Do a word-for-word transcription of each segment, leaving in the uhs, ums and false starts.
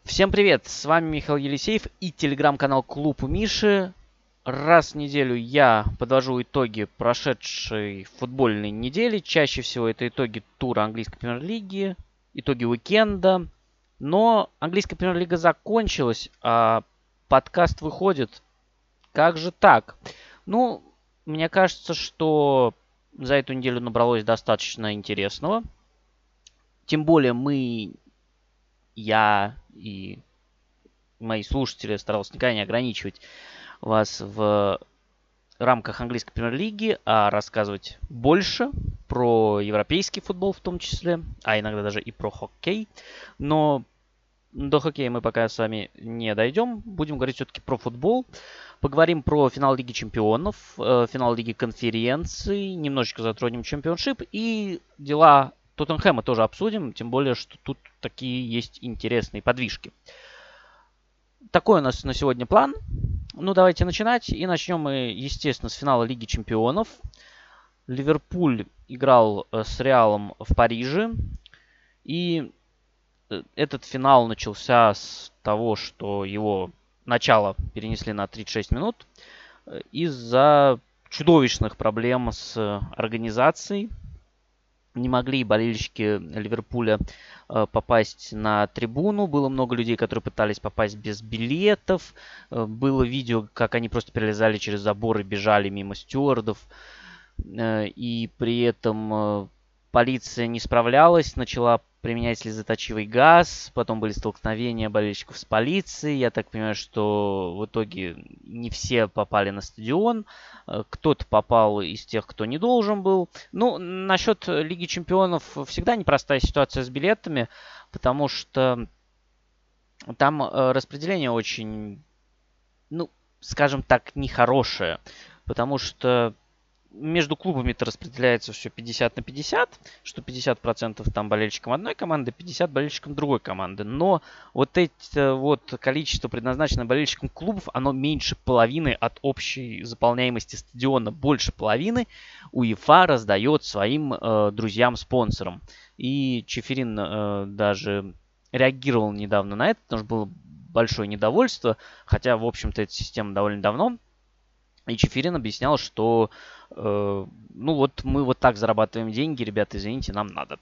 Всем привет, с вами Михаил Елисеев и телеграм-канал Клуб у Миши. Раз в неделю я подвожу итоги прошедшей футбольной недели. Чаще всего это итоги тура английской премьер-лиги, итоги уикенда. Но английская премьер-лига закончилась, а подкаст выходит. Как же так? Ну, мне кажется, что за эту неделю набралось достаточно интересного. Тем более мы, я и мои слушатели, старался никогда не ограничивать вас в рамках английской премьер-лиги, а рассказывать больше про европейский футбол в том числе, а иногда даже и про хоккей. Но до хоккея мы пока с вами не дойдем. Будем говорить все-таки про футбол. Поговорим про финал Лиги Чемпионов, э, финал Лиги Конференций, немножечко затронем Чемпионшип и дела Тоттенхэма тоже обсудим, тем более, что тут такие есть интересные подвижки. Такой у нас на сегодня план. Ну, давайте начинать. И начнем мы, естественно, с финала Лиги Чемпионов. Ливерпуль играл с Реалом в Париже. И этот финал начался с того, что его начало перенесли на тридцать шесть минут из-за чудовищных проблем с организацией. Не могли болельщики Ливерпуля э, попасть на трибуну. Было много людей, которые пытались попасть без билетов. Э, было видео, как они просто перелезали через забор и бежали мимо стюардов. Э, и при этом э, полиция не справлялась, начала применять слезоточивый газ. Потом были столкновения болельщиков с полицией. Я так понимаю, что в итоге не все попали на стадион. Кто-то попал из тех, кто не должен был. Ну, насчет Лиги Чемпионов всегда непростая ситуация с билетами, потому что там распределение очень, ну, скажем так, нехорошее. Потому что между клубами-то распределяется все пятьдесят на пятьдесят, что пятьдесят процентов там болельщикам одной команды, пятьдесят процентов болельщикам другой команды. Но вот это вот количество, предназначенное болельщикам клубов, оно меньше половины от общей заполняемости стадиона. Больше половины УЕФА раздает своим э, друзьям-спонсорам. И Чеферин э, даже реагировал недавно на это, потому что было большое недовольство. Хотя, в общем-то, эта система довольно давно. И Чеферин объяснял, что э, ну вот мы вот так зарабатываем деньги, ребята, извините, нам надо.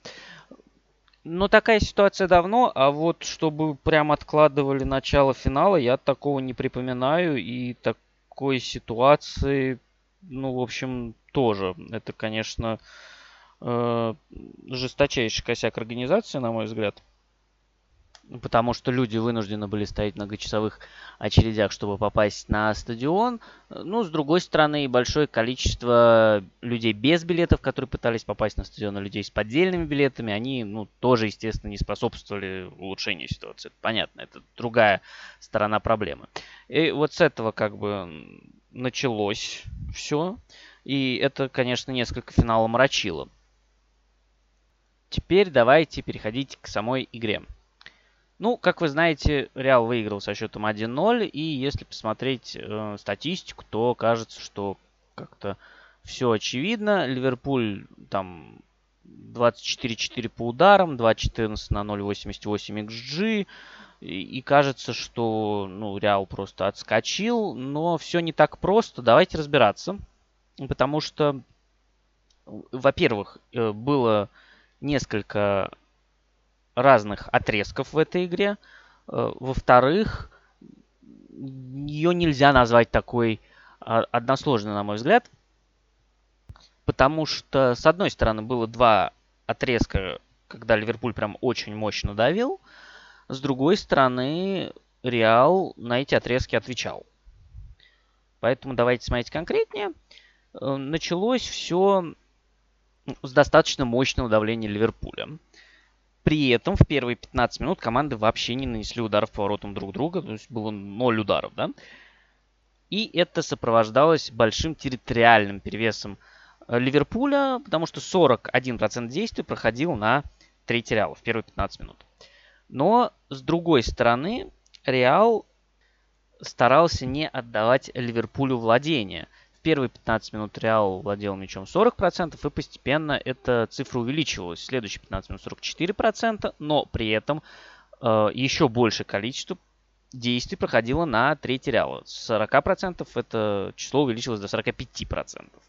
Но такая ситуация давно, а вот чтобы прям откладывали начало финала, я такого не припоминаю. И такой ситуации, ну, в общем, тоже. Это, конечно, э, жесточайший косяк организации, на мой взгляд. Потому что люди вынуждены были стоять в многочасовых очередях, чтобы попасть на стадион. Ну, с другой стороны, большое количество людей без билетов, которые пытались попасть на стадион, и людей с поддельными билетами, они, ну, тоже, естественно, не способствовали улучшению ситуации. Это понятно, это другая сторона проблемы. И вот с этого как бы началось все. И это, конечно, несколько финала мрачило. Теперь давайте переходить к самой игре. Ну, как вы знаете, Реал выиграл со счетом один ноль, и если посмотреть э, статистику, то кажется, что как-то все очевидно. Ливерпуль там двадцать четыре четыре по ударам, два четырнадцать на ноль восемьдесят восемь икс джи, и, и кажется, что ну, Реал просто отскочил, но все не так просто. Давайте разбираться, потому что, во-первых, э, было несколько разных отрезков в этой игре. Во-вторых, ее нельзя назвать такой односложной, на мой взгляд. Потому что, с одной стороны, было два отрезка, когда Ливерпуль прям очень мощно давил. С другой стороны, Реал на эти отрезки отвечал. Поэтому давайте смотреть конкретнее. Началось все с достаточно мощного давления Ливерпуля. При этом в первые пятнадцать минут команды вообще не нанесли ударов по воротам друг друга. То есть было ноль ударов, да. И это сопровождалось большим территориальным перевесом Ливерпуля, потому что сорок один процент действий проходил на третий Реал в первые пятнадцать минут. Но, с другой стороны, Реал старался не отдавать Ливерпулю владение. В первые пятнадцать минут Реал владел мячом сорок процентов, и постепенно эта цифра увеличивалась. В следующие пятнадцать минут сорок четыре процента, но при этом э, еще большее количество действий проходило на трети Реала. С сорока процентов это число увеличилось до сорока пяти процентов.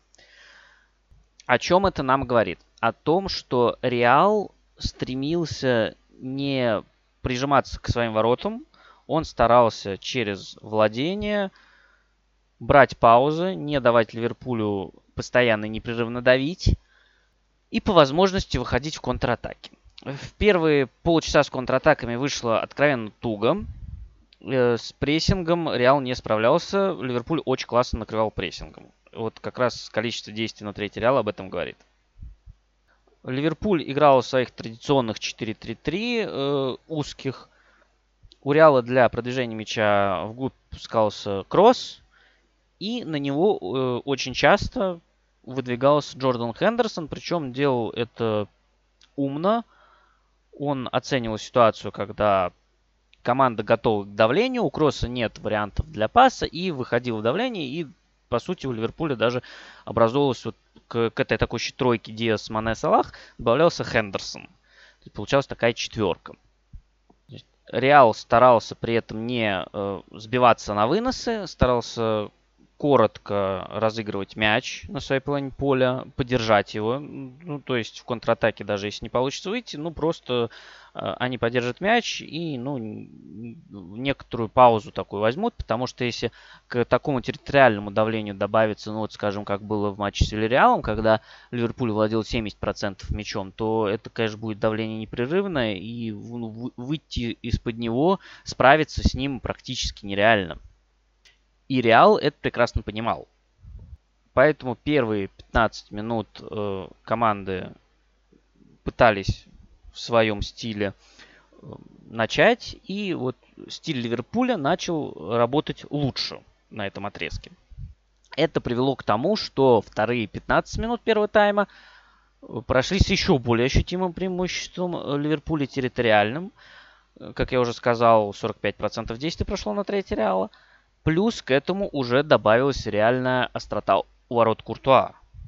О чем это нам говорит? О том, что Реал стремился не прижиматься к своим воротам, он старался через владение брать паузы, не давать Ливерпулю постоянно и непрерывно давить и по возможности выходить в контратаки. В первые полчаса с контратаками вышло откровенно туго. С прессингом Реал не справлялся. Ливерпуль очень классно накрывал прессингом. Вот как раз количество действий на третий Реал об этом говорит. Ливерпуль играл в своих традиционных четыре три три э, узких. У Реала для продвижения мяча вглубь пускался кросс. И на него э, очень часто выдвигался Джордан Хендерсон. Причем делал это умно. Он оценивал ситуацию, когда команда готова к давлению, у кросса нет вариантов для паса, и выходил в давление, и, по сути, у Ливерпуля даже образовалась вот к, к этой такой тройке Диас, Мане, Салах, добавлялся Хендерсон. То есть получалась такая четверка. Реал старался при этом не э, сбиваться на выносы, старался коротко разыгрывать мяч на своей половине поля, подержать его. Ну, то есть в контратаке, даже если не получится выйти, ну, просто э, они подержат мяч и, ну, некоторую паузу такую возьмут, потому что если к такому территориальному давлению добавится, ну, вот, скажем, как было в матче с Вильярреалом, когда Ливерпуль владел семьдесят процентов мячом, то это, конечно, будет давление непрерывное, и выйти из-под него, справиться с ним практически нереально. И Реал это прекрасно понимал. Поэтому первые пятнадцать минут э, команды пытались в своем стиле э, начать. И вот стиль Ливерпуля начал работать лучше на этом отрезке. Это привело к тому, что вторые пятнадцать минут первого тайма прошли с еще более ощутимым преимуществом Ливерпуля территориальным. Как я уже сказал, сорок пять процентов действий прошло на третий Реала. Плюс к этому уже добавилась реальная острота у ворот Куртуа.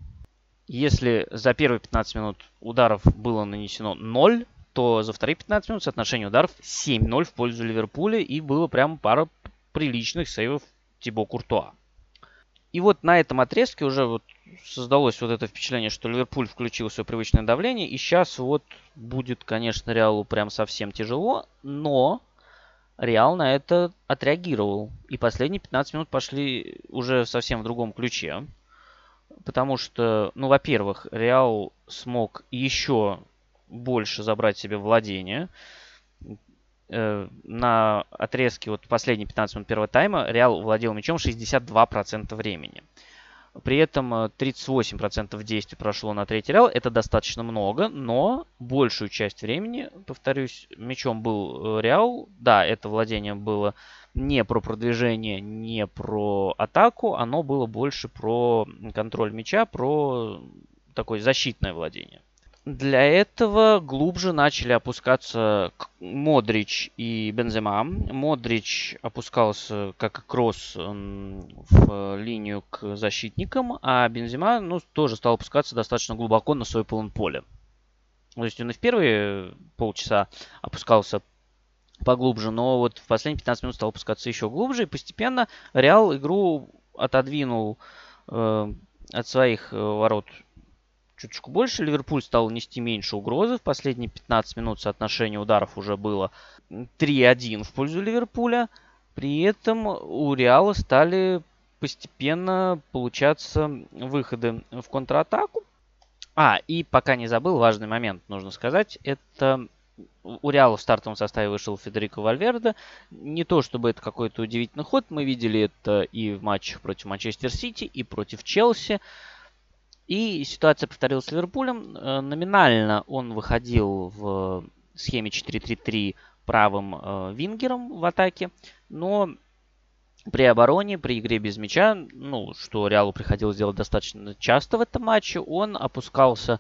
Если за первые пятнадцать минут ударов было нанесено ноль, то за вторые пятнадцать минут соотношение ударов семь ноль в пользу Ливерпуля. И было прям пара приличных сейвов Тибо Куртуа. И вот на этом отрезке уже вот создалось вот это впечатление, что Ливерпуль включил свое привычное давление. И сейчас вот будет, конечно, Реалу прям совсем тяжело, но Реал на это отреагировал. И последние пятнадцать минут пошли уже совсем в другом ключе. Потому что, ну, во-первых, Реал смог еще больше забрать себе владение. Э, на отрезке вот последние пятнадцать минут первого тайма Реал владел мячом шестьдесят два процента времени. При этом тридцать восемь процентов действий прошло на третий Реал. Это достаточно много, но большую часть времени, повторюсь, мячом был Реал. Да, это владение было не про продвижение, не про атаку. Оно было больше про контроль мяча, про такое защитное владение. Для этого глубже начали опускаться Модрич и Бензема. Модрич опускался как кросс в линию к защитникам, а Бензема, ну, тоже стал опускаться достаточно глубоко на свой полон поля. То есть он и в первые полчаса опускался поглубже, но вот в последние пятнадцать минут стал опускаться еще глубже, и постепенно Реал игру отодвинул э, от своих ворот чуточку больше. Ливерпуль стал нести меньше угрозы. В последние пятнадцать минут соотношение ударов уже было три один в пользу Ливерпуля. При этом у Реала стали постепенно получаться выходы в контратаку. А, и пока не забыл, важный момент нужно сказать. Это у Реала в стартовом составе вышел Федерико Вальверде. Не то чтобы это какой-то удивительный ход. Мы видели это и в матчах против Манчестер Сити, и против Челси. И ситуация повторилась с Ливерпулем. Номинально он выходил в схеме четыре три три правым э, вингером в атаке. Но при обороне, при игре без мяча, ну, что Реалу приходилось делать достаточно часто в этом матче, он опускался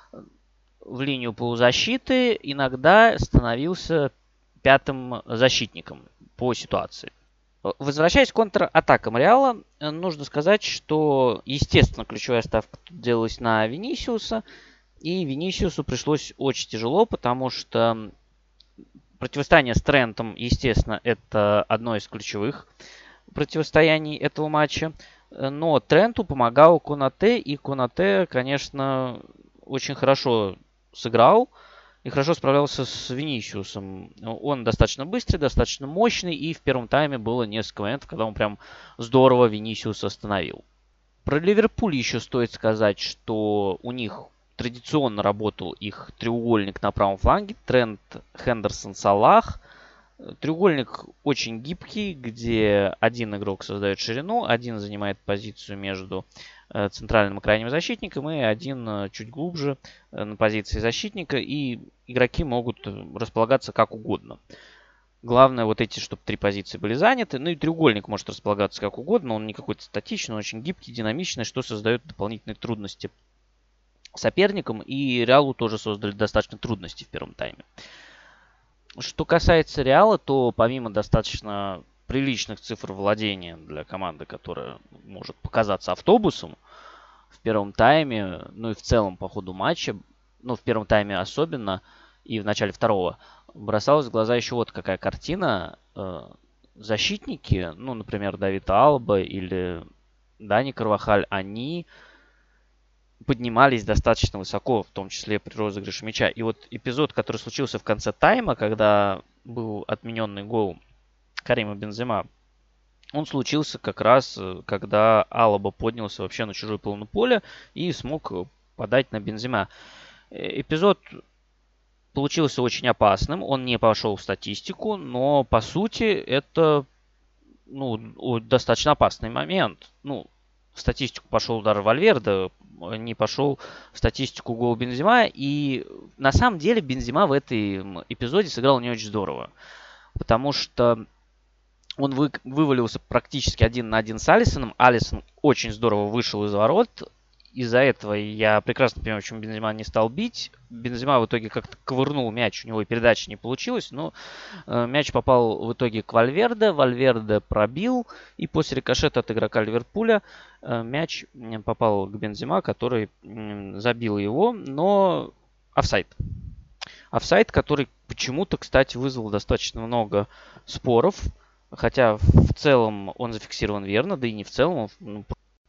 в линию полузащиты, иногда становился пятым защитником по ситуации. Возвращаясь к контратакам Реала, нужно сказать, что, естественно, ключевая ставка делалась на Винисиуса. И Винисиусу пришлось очень тяжело, потому что Противостояние с Трентом, естественно, это одно из ключевых противостояний этого матча. Но Тренту помогал Конате, и Конате, конечно, очень хорошо сыграл и хорошо справлялся с Винисиусом. Он достаточно быстрый, достаточно мощный, и в первом тайме было несколько моментов, когда он прям здорово Винисиуса остановил. Про Ливерпуль еще стоит сказать, что у них традиционно работал их треугольник на правом фланге. Трент, Хендерсон, Салах. Треугольник очень гибкий, где один игрок создает ширину, один занимает позицию между центральным и крайним защитником, и один чуть глубже на позиции защитника, и игроки могут располагаться как угодно. Главное вот эти, чтобы три позиции были заняты. Ну и треугольник может располагаться как угодно, он не какой-то статичный, он очень гибкий, динамичный, что создает дополнительные трудности соперникам, и Реалу тоже создали достаточно трудностей в первом тайме. Что касается Реала, то помимо достаточно приличных цифр владения для команды, которая может показаться автобусом в первом тайме, ну и в целом по ходу матча, ну в первом тайме особенно и в начале второго, бросалась в глаза еще вот какая картина. Защитники, ну, например, Давид Алба или Дани Карвахаль, они поднимались достаточно высоко, в том числе при розыгрыше мяча. И вот эпизод, который случился в конце тайма, когда был отмененный гол Карима Бензема, он случился как раз, когда Алаба поднялся вообще на чужую половину поля и смог подать на Бензема. Эпизод получился очень опасным, он не пошел в статистику, но по сути это ну, достаточно опасный момент. Ну, в статистику пошел удар Вальверде, не пошел в статистику гол Бензема. И на самом деле Бензема в этом эпизоде сыграл не очень здорово. Потому что он вы, вывалился практически один на один с Алисоном. Алисон очень здорово вышел из ворот. Из-за этого я прекрасно понимаю, почему Бензема не стал бить. Бензема в итоге как-то ковырнул мяч, у него и передачи не получилось, но э, мяч попал в итоге к Вальверде. Вальверде пробил, и после рикошета от игрока Ливерпуля э, мяч попал к Бензема, который э, забил его, но офсайд. Офсайд, который почему-то, кстати, вызвал достаточно много споров, хотя в целом он зафиксирован верно, да и не в целом, он,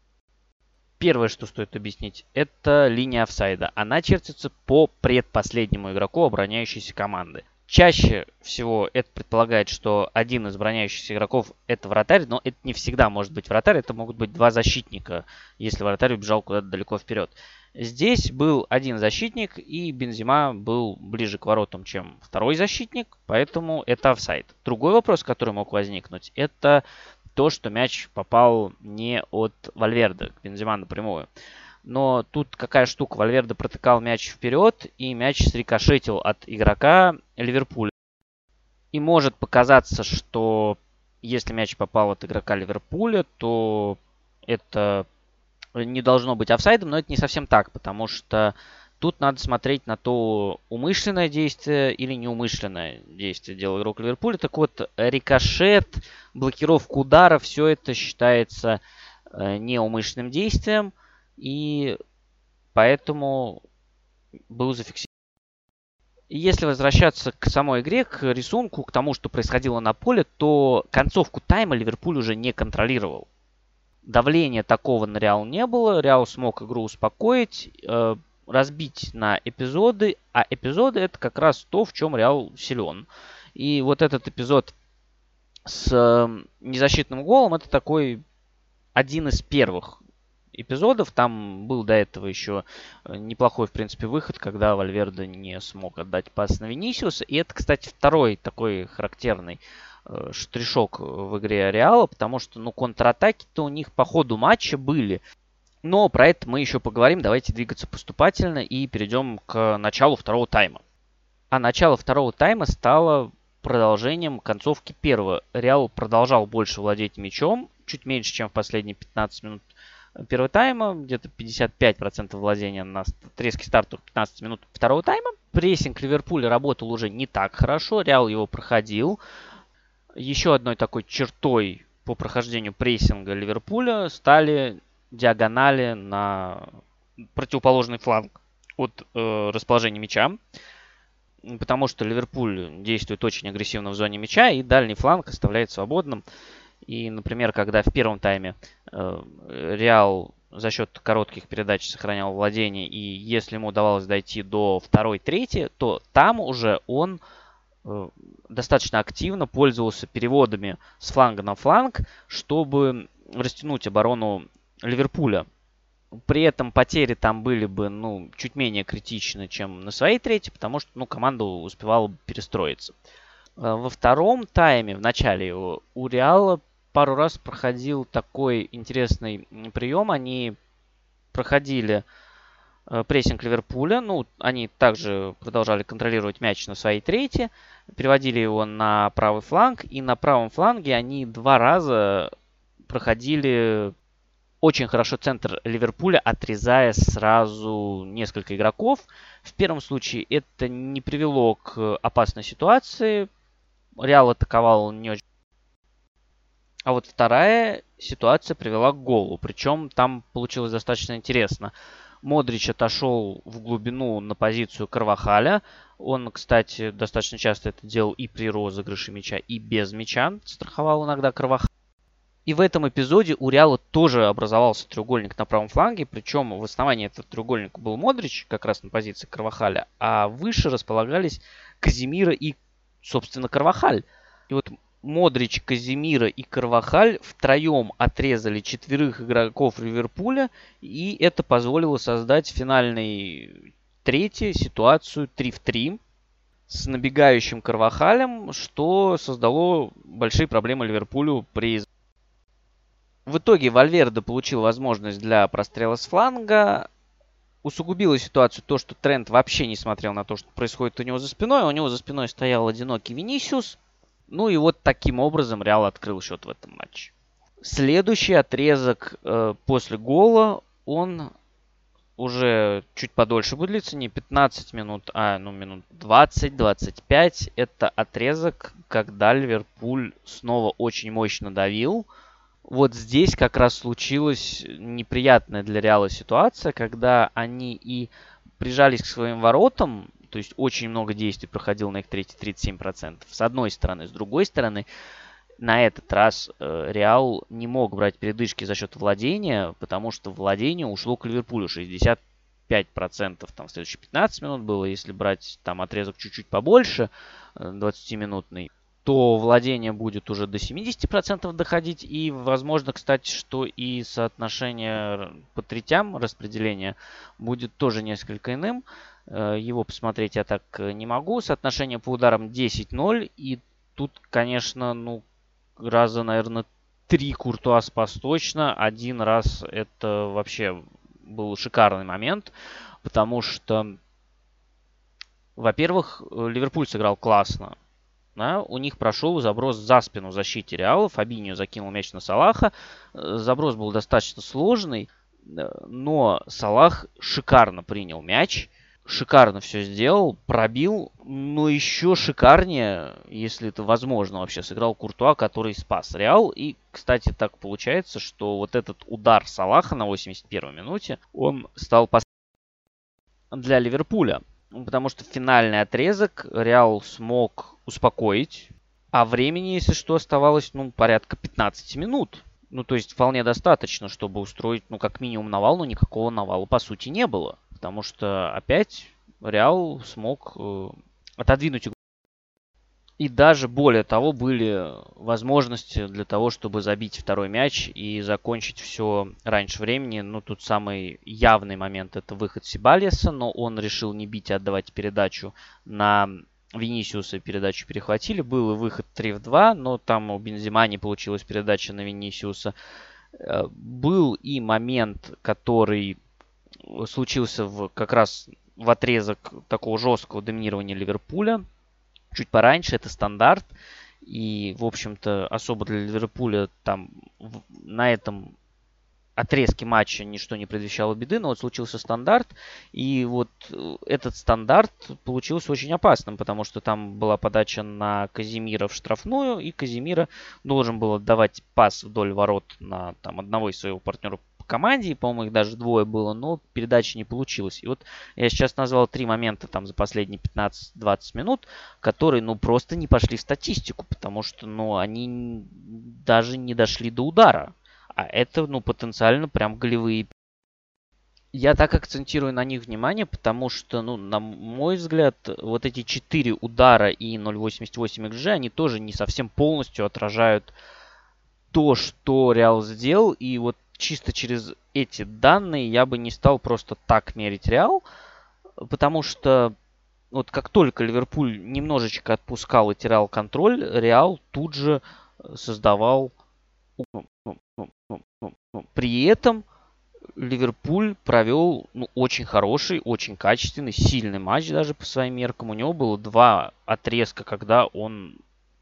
первое, что стоит объяснить, это линия офсайда. Она чертится по предпоследнему игроку обороняющейся команды. Чаще всего это предполагает, что один из обороняющихся игроков это вратарь, но это не всегда может быть вратарь, это могут быть два защитника, если вратарь убежал куда-то далеко вперед. Здесь был один защитник, и Бензема был ближе к воротам, чем второй защитник, поэтому это офсайд. Другой вопрос, который мог возникнуть, это то, что мяч попал не от Вальверде к Бензема напрямую. Но тут какая штука. Вальверде протыкал мяч вперед, и мяч срикошетил от игрока Ливерпуля. И может показаться, что если мяч попал от игрока Ливерпуля, то это не должно быть офсайдом, но это не совсем так, потому что тут надо смотреть на то, умышленное действие или неумышленное действие делал игрок Ливерпуля. Так вот, рикошет, блокировка удара, все это считается э, неумышленным действием, и поэтому был зафиксирован. И если возвращаться к самой игре, к рисунку, к тому, что происходило на поле, то концовку тайма Ливерпуль уже не контролировал. Давления такого на Реал не было, Реал смог игру успокоить, э, разбить на эпизоды, а эпизоды это как раз то, в чем Реал силен. И вот этот эпизод с э, незащитным голом, это такой один из первых эпизодов. Там был до этого еще неплохой, в принципе, выход, когда Вальверде не смог отдать пас на Винисиуса. И это, кстати, второй такой характерный э, штришок в игре Реала, потому что, ну, контратаки-то у них по ходу матча были. Но про это мы еще поговорим. Давайте двигаться поступательно и перейдем к началу второго тайма. А начало второго тайма стало продолжением концовки первого. Реал продолжал больше владеть мячом, чуть меньше, чем в последние пятнадцать минут первого тайма. Где-то пятьдесят пять процентов владения на резкий старт пятнадцать минут второго тайма. Прессинг Ливерпуля работал уже не так хорошо. Реал его проходил. Еще одной такой чертой по прохождению прессинга Ливерпуля стали диагонали на противоположный фланг от э, расположения мяча. потому что Ливерпуль действует очень агрессивно в зоне мяча, и дальний фланг оставляет свободным. И, например, когда в первом тайме э, Реал за счет коротких передач сохранял владение, и если ему удавалось дойти до второй-третьей, то там уже он э, достаточно активно пользовался переводами с фланга на фланг, чтобы растянуть оборону Ливерпуля. При этом потери там были бы, ну, чуть менее критичны, чем на своей трети, потому что, ну, команда успевала бы перестроиться. Во втором тайме, в начале его, у Реала пару раз проходил такой интересный прием. Они проходили прессинг Ливерпуля. Ну, они также продолжали контролировать мяч на своей трети. Переводили его на правый фланг. И на правом фланге они два раза проходили очень хорошо центр Ливерпуля, отрезая сразу несколько игроков. В первом случае это не привело к опасной ситуации. Реал атаковал не очень. А вот вторая ситуация привела к голу. Причем там получилось достаточно интересно. Модрич отошел в глубину на позицию Карвахаля. Он, кстати, достаточно часто это делал и при розыгрыше мяча, и без мяча. Страховал иногда Карвахаля. И в этом эпизоде у Реала тоже образовался треугольник на правом фланге. Причем в основании этого треугольника был Модрич, как раз на позиции Карвахаля. А выше располагались Казимира и, собственно, Карвахаль. И вот Модрич, Казимира и Карвахаль втроем отрезали четверых игроков Ливерпуля. И это позволило создать в финальной трети ситуацию три в три с набегающим Карвахалем, что создало большие проблемы Ливерпулю при... В итоге Вальверде получил возможность для прострела с фланга. Усугубило ситуацию то, что Трент вообще не смотрел на то, что происходит у него за спиной. У него за спиной стоял одинокий Винисиус. Ну и вот таким образом Реал открыл счет в этом матче. Следующий отрезок э, после гола, он уже чуть подольше будет длиться. Не пятнадцать минут, а ну, минут двадцать-двадцать пять. Это отрезок, когда Ливерпуль снова очень мощно давил. Вот здесь как раз случилась неприятная для Реала ситуация, когда они и прижались к своим воротам, то есть очень много действий проходило на их трети, тридцать семь процентов, с одной стороны. С другой стороны, на этот раз э, Реал не мог брать передышки за счет владения, потому что владение ушло к Ливерпулю шестьдесят пять процентов. Там в следующие пятнадцать минут было, если брать там отрезок чуть-чуть побольше, двадцатиминутный, то владение будет уже до семидесяти процентов доходить. И возможно, кстати, что и соотношение по третям распределения будет тоже несколько иным. Его посмотреть я так не могу. Соотношение по ударам десять ноль. И тут, конечно, ну, раза, наверное, три Куртуа спас точно. Один раз это вообще был шикарный момент. Потому что, во-первых, Ливерпуль сыграл классно. Да, у них прошел заброс за спину в защите Реала. Фабиньо закинул мяч на Салаха. Заброс был достаточно сложный, но Салах шикарно принял мяч. Шикарно все сделал, пробил. Но еще шикарнее, если это возможно вообще, сыграл Куртуа, который спас Реал. И, кстати, так получается, что вот этот удар Салаха на восемьдесят первой минуте, он стал последним для Ливерпуля. Потому что финальный отрезок Реал смог успокоить. А времени, если что, оставалось, ну, порядка пятнадцати минут. Ну, то есть вполне достаточно, чтобы устроить, ну, как минимум навал, но никакого навала, по сути, не было. Потому что опять Реал смог э, отодвинуть игру. И даже более того, были возможности для того, чтобы забить второй мяч и закончить все раньше времени. Ну, тут самый явный момент — это выход Сибальеса, но он решил не бить, а отдавать передачу на Винисиуса. Передачу перехватили. Был и выход три в два, но там у Бензема не получилась передача на Винисиуса. Был и момент, который случился в, как раз в отрезок такого жесткого доминирования Ливерпуля. Чуть пораньше, это стандарт. И, в общем-то, особо для Ливерпуля там в, на этом отрезке матча ничто не предвещало беды. Но вот случился стандарт. И вот этот стандарт получился очень опасным, потому что там была подача на Казимира в штрафную. И Казимира должен был отдавать пас вдоль ворот на там, одного из своего партнеров по команде, и, по-моему, их даже двое было, но передачи не получилось. И вот я сейчас назвал три момента там за последние пятнадцать-двадцать минут, которые, ну, просто не пошли в статистику, потому что, ну, они даже не дошли до удара. А это, ну, потенциально прям голевые. Я так акцентирую на них внимание, потому что, ну, на мой взгляд, вот эти четыре удара и ноль целых восемьдесят восемь икс джи, они тоже не совсем полностью отражают то, что Реал сделал. И вот чисто через эти данные я бы не стал просто так мерить Реал, потому что вот как только Ливерпуль немножечко отпускал и терял контроль, Реал тут же создавал. При этом Ливерпуль провел, ну, очень хороший, очень качественный, сильный матч даже по своим меркам. У него было два отрезка, когда он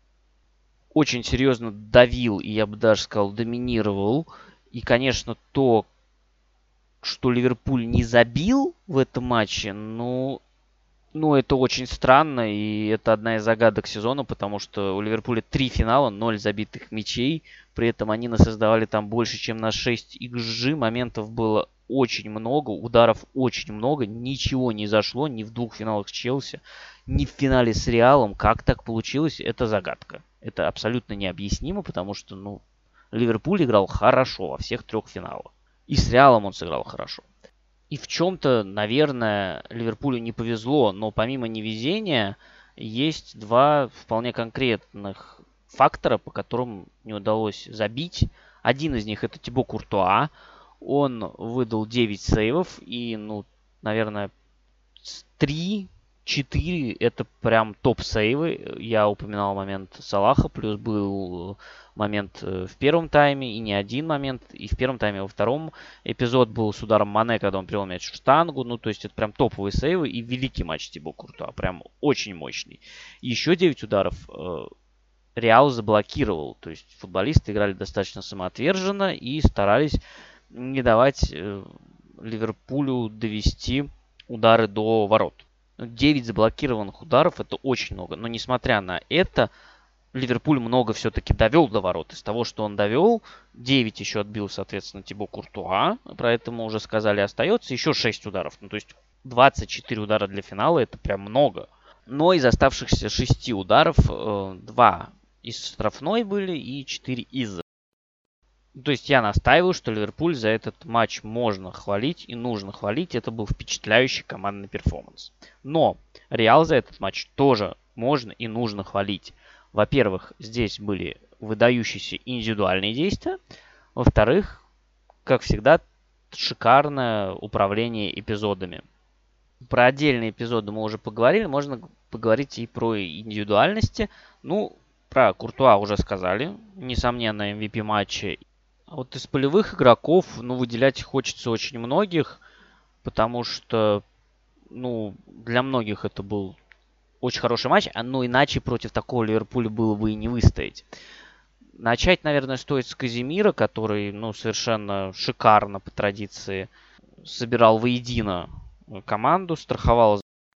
очень серьезно давил, и я бы даже сказал, доминировал. И, конечно, то, что Ливерпуль не забил в этом матче, ну, ну, это очень странно, и это одна из загадок сезона, потому что у Ливерпуля три финала, ноль забитых мячей. При этом они насоздавали там больше, чем на шесть икс джи. Моментов было очень много, ударов очень много. Ничего не зашло ни в двух финалах с Челси, ни в финале с Реалом. Как так получилось, это загадка. Это абсолютно необъяснимо, потому что, ну, Ливерпуль играл хорошо во всех трех финалах. И с Реалом он сыграл хорошо. И в чем-то, наверное, Ливерпулю не повезло, но помимо невезения есть два вполне конкретных фактора, по которым не удалось забить. Один из них — это Тибо Куртуа. Он выдал девять сейвов, и, ну, наверное, три-четыре это прям топ-сейвы. Я упоминал момент Салаха, плюс был момент в первом тайме, и не один момент, и в первом тайме, и во втором. Эпизод был с ударом Мане, когда он привел мяч в штангу. Ну, то есть это прям топовые сейвы и великий матч Тибо Куртуа. Прям очень мощный. Еще девять ударов э, Реал заблокировал. То есть футболисты играли достаточно самоотверженно и старались не давать э, Ливерпулю довести удары до ворот. девять заблокированных ударов — это очень много. Но несмотря на это, Ливерпуль много все-таки довел до ворот. Из того, что он довел, девять еще отбил, соответственно, Тибо Куртуа. Про это мы уже сказали. Остается еще шесть ударов. Ну, то есть двадцать четыре удара для финала — это прям много. Но из оставшихся шести ударов э, два из штрафной были и четыре из. То есть я настаиваю, что Ливерпуль за этот матч можно хвалить и нужно хвалить. Это был впечатляющий командный перформанс. Но Реал за этот матч тоже можно и нужно хвалить. Во-первых, здесь были выдающиеся индивидуальные действия. Во-вторых, как всегда, шикарное управление эпизодами. Про отдельные эпизоды мы уже поговорили. Можно поговорить и про индивидуальности. Ну, про Куртуа уже сказали. Несомненно, эм ви пи матча. А вот из полевых игроков, ну, выделять хочется очень многих. Потому что, ну, для многих это был очень хороший матч, но иначе против такого Ливерпуля было бы и не выстоять. Начать, наверное, стоит с Казимира, который, ну, совершенно шикарно по традиции собирал воедино команду, страховал,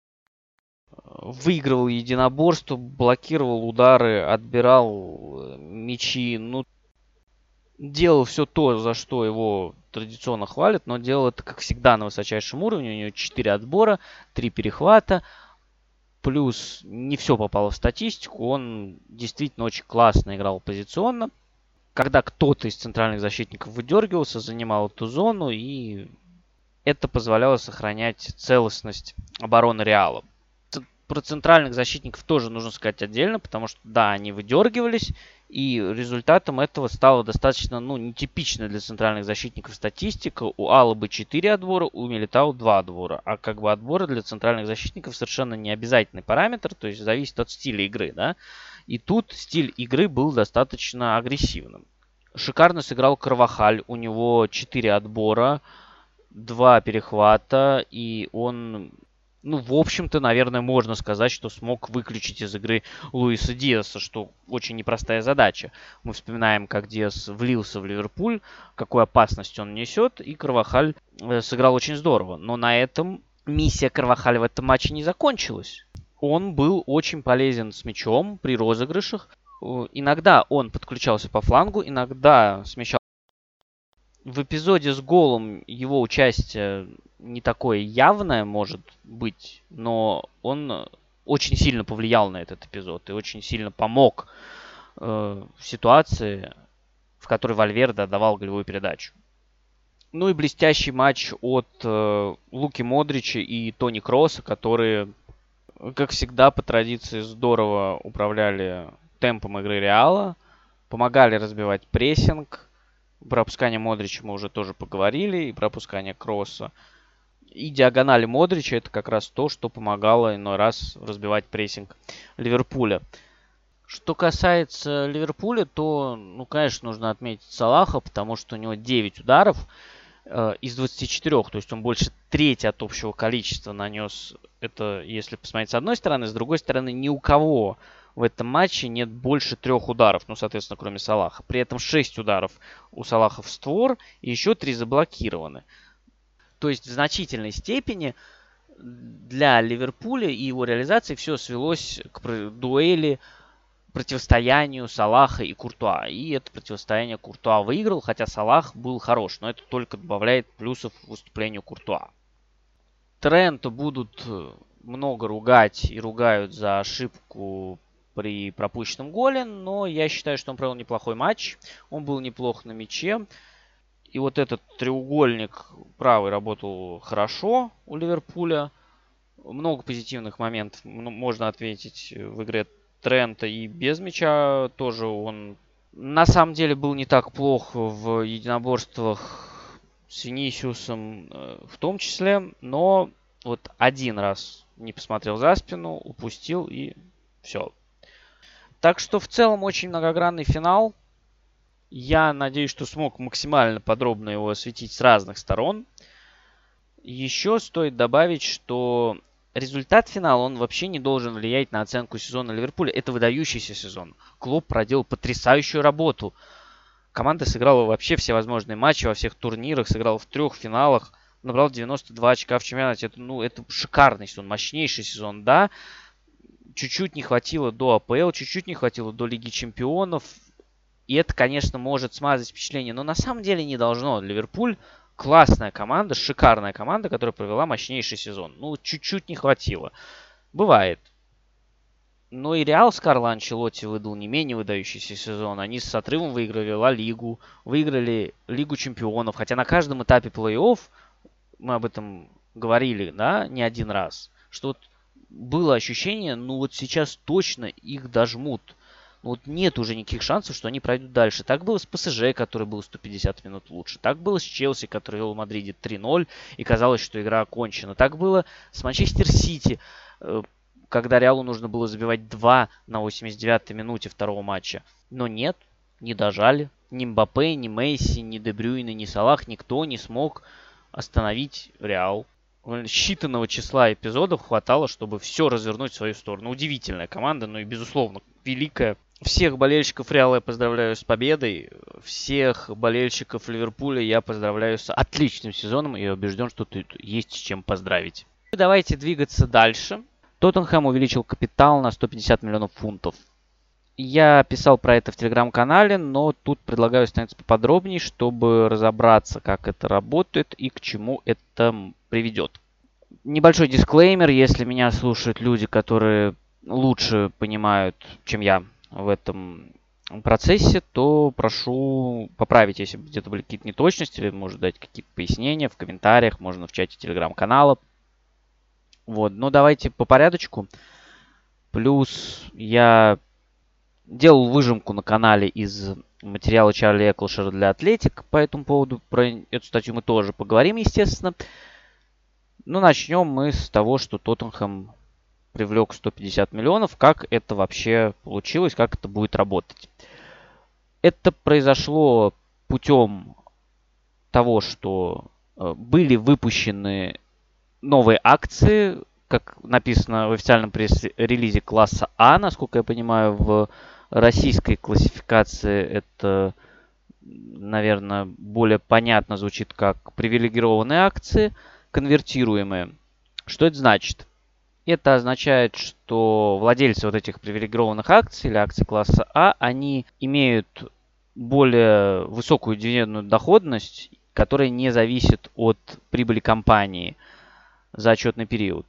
выигрывал единоборство, блокировал удары, отбирал мячи. Ну, делал все то, за что его традиционно хвалят, но делал это, как всегда, на высочайшем уровне. У него четыре отбора, три перехвата. Плюс не все попало в статистику. Он действительно очень классно играл позиционно. Когда кто-то из центральных защитников выдергивался, занимал эту зону, и это позволяло сохранять целостность обороны Реала. Про центральных защитников тоже нужно сказать отдельно, потому что, да, они выдергивались, и результатом этого стала достаточно, ну, нетипичная для центральных защитников статистика. У Алабы четыре отбора, у Милитао два отбора. А как бы отборы для центральных защитников совершенно не обязательный параметр, то есть зависит от стиля игры, да. И тут стиль игры был достаточно агрессивным. Шикарно сыграл Карвахаль, у него четыре отбора, два перехвата, и он... Ну, в общем-то, наверное, можно сказать, что смог выключить из игры Луиса Диаса, что очень непростая задача. Мы вспоминаем, как Диас влился в Ливерпуль, какую опасность он несет, и Карвахаль сыграл очень здорово. Но на этом миссия Карвахаля в этом матче не закончилась. Он был очень полезен с мячом при розыгрышах. Иногда он подключался по флангу, иногда смещал. В эпизоде с голом его участие не такое явное может быть, но он очень сильно повлиял на этот эпизод и очень сильно помог э, в ситуации, в которой Вальверде отдавал голевую передачу. Ну и блестящий матч от э, Луки Модрича и Тони Кросса, которые, как всегда, по традиции здорово управляли темпом игры Реала, помогали разбивать прессинг. Про опускание Модрича мы уже тоже поговорили, и про опускание Кросса. И диагонали Модрича — это как раз то, что помогало иной раз разбивать прессинг Ливерпуля. Что касается Ливерпуля, то, ну, конечно, нужно отметить Салаха, потому что у него девять ударов э, из двадцати четырёх, то есть он больше трети от общего количества нанес. Это, если посмотреть с одной стороны, с другой стороны, ни у кого в этом матче нет больше трех ударов, ну, соответственно, кроме Салаха. При этом шесть ударов у Салаха в створ, и еще три заблокированы. То есть в значительной степени для Ливерпуля и его реализации все свелось к дуэли, противостоянию Салаха и Куртуа. И это противостояние Куртуа выиграл, хотя Салах был хорош, но это только добавляет плюсов выступлению Куртуа. Трента будут много ругать и ругают за ошибку при пропущенном голе, но я считаю, что он провел неплохой матч. Он был неплох на мяче. И вот этот треугольник правый работал хорошо у Ливерпуля. Много позитивных моментов можно ответить в игре Трента и без мяча тоже. Он на самом деле был не так плох в единоборствах с Винисиусом в том числе, но вот один раз не посмотрел за спину, упустил и все. Так что в целом очень многогранный финал. Я надеюсь, что смог максимально подробно его осветить с разных сторон. Еще стоит добавить, что результат финала, он вообще не должен влиять на оценку сезона Ливерпуля. Это выдающийся сезон. Клоп проделал потрясающую работу. Команда сыграла вообще все возможные матчи во всех турнирах, сыграла в трех финалах, набрал девяносто два очка в чемпионате. Это, ну, это шикарный сезон, мощнейший сезон, да. Чуть-чуть не хватило до АПЛ, чуть-чуть не хватило до Лиги Чемпионов. И это, конечно, может смазать впечатление, но на самом деле не должно. Ливерпуль классная команда, шикарная команда, которая провела мощнейший сезон. Ну, чуть-чуть не хватило. Бывает. Но и Реал с Карло Анчелотти выдал не менее выдающийся сезон. Они с отрывом выиграли Ла Лигу, выиграли Лигу Чемпионов. Хотя на каждом этапе плей-офф, мы об этом говорили, да, не один раз, что вот было ощущение, ну вот сейчас точно их дожмут. Вот нет уже никаких шансов, что они пройдут дальше. Так было с ПСЖ, который был сто пятьдесят минут лучше. Так было с Челси, который вел в Мадриде три ноль, и казалось, что игра окончена. Так было с Манчестер Сити, когда Реалу нужно было забивать два на восемьдесят девятой минуте второго матча. Но нет, не дожали. Ни Мбаппе, ни Месси, ни Де Брюйне, ни Салах, никто не смог остановить Реал. Считанного числа эпизодов хватало, чтобы все развернуть в свою сторону. Удивительная команда, но и, безусловно, великая. Всех болельщиков Реала я поздравляю с победой. Всех болельщиков Ливерпуля я поздравляю с отличным сезоном. И убежден, что тут есть с чем поздравить. Давайте двигаться дальше. Тоттенхэм увеличил капитал на сто пятьдесят миллионов фунтов. Я писал про это в телеграм-канале, но тут предлагаю остановиться поподробнее, чтобы разобраться, как это работает и к чему это приведет. Небольшой дисклеймер, если меня слушают люди, которые лучше понимают, чем я в этом процессе, то прошу поправить, если где-то были какие-то неточности, или может дать какие-то пояснения в комментариях, можно в чате телеграм-канала. Вот, но давайте по порядочку. Плюс я делал выжимку на канале из материала Чарли Эклшера для Атлетик по этому поводу. Про эту статью мы тоже поговорим, естественно. Но начнем мы с того, что Тоттенхэм привлек сто пятьдесят миллионов. Как это вообще получилось, как это будет работать? Это произошло путем того, что были выпущены новые акции, как написано в официальном пресс-релизе класса А, насколько я понимаю, в российской классификации это, наверное, более понятно звучит как привилегированные акции, конвертируемые. Что это значит? Это означает, что владельцы вот этих привилегированных акций или акций класса А, они имеют более высокую дивидендную доходность, которая не зависит от прибыли компании за отчетный период.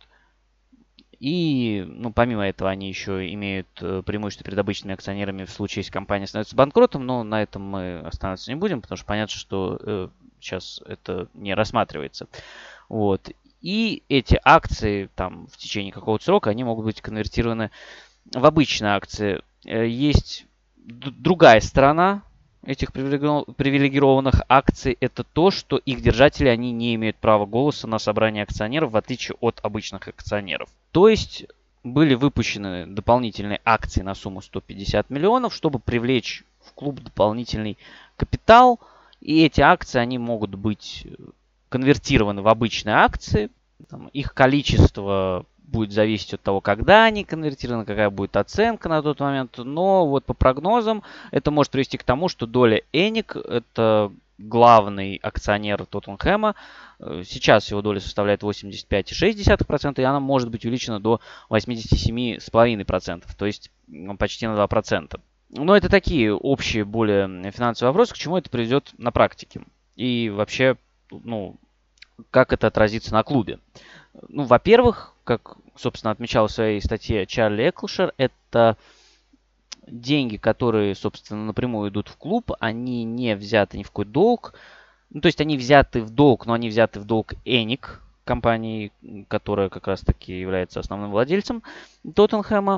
И, ну, помимо этого, они еще имеют преимущество перед обычными акционерами в случае, если компания становится банкротом, но на этом мы останавливаться не будем, потому что понятно, что э, сейчас это не рассматривается. Вот. И эти акции там в течение какого-то срока, они могут быть конвертированы в обычные акции. Есть другая сторона этих привилегированных акций, это то, что их держатели, они не имеют права голоса на собрании акционеров, в отличие от обычных акционеров. То есть были выпущены дополнительные акции на сумму сто пятьдесят миллионов, чтобы привлечь в клуб дополнительный капитал. И эти акции, они могут быть конвертированы в обычные акции. Там, их количество будет зависеть от того, когда они конвертированы, какая будет оценка на тот момент. Но вот по прогнозам это может привести к тому, что доля Эник, это главный акционер Тоттенхэма, сейчас его доля составляет восемьдесят пять целых шесть десятых процента, и она может быть увеличена до восемьдесят семь целых пять десятых процента, то есть почти на два процента. Но это такие общие, более финансовые вопросы, к чему это приведет на практике. И вообще, ну, как это отразится на клубе. Ну, во-первых, как, собственно, отмечал в своей статье Чарли Эклшер, это деньги, которые, собственно, напрямую идут в клуб, они не взяты ни в какой долг. Ну, то есть они взяты в долг, но они взяты в долг Эник, компании, которая как раз-таки является основным владельцем Тоттенхэма.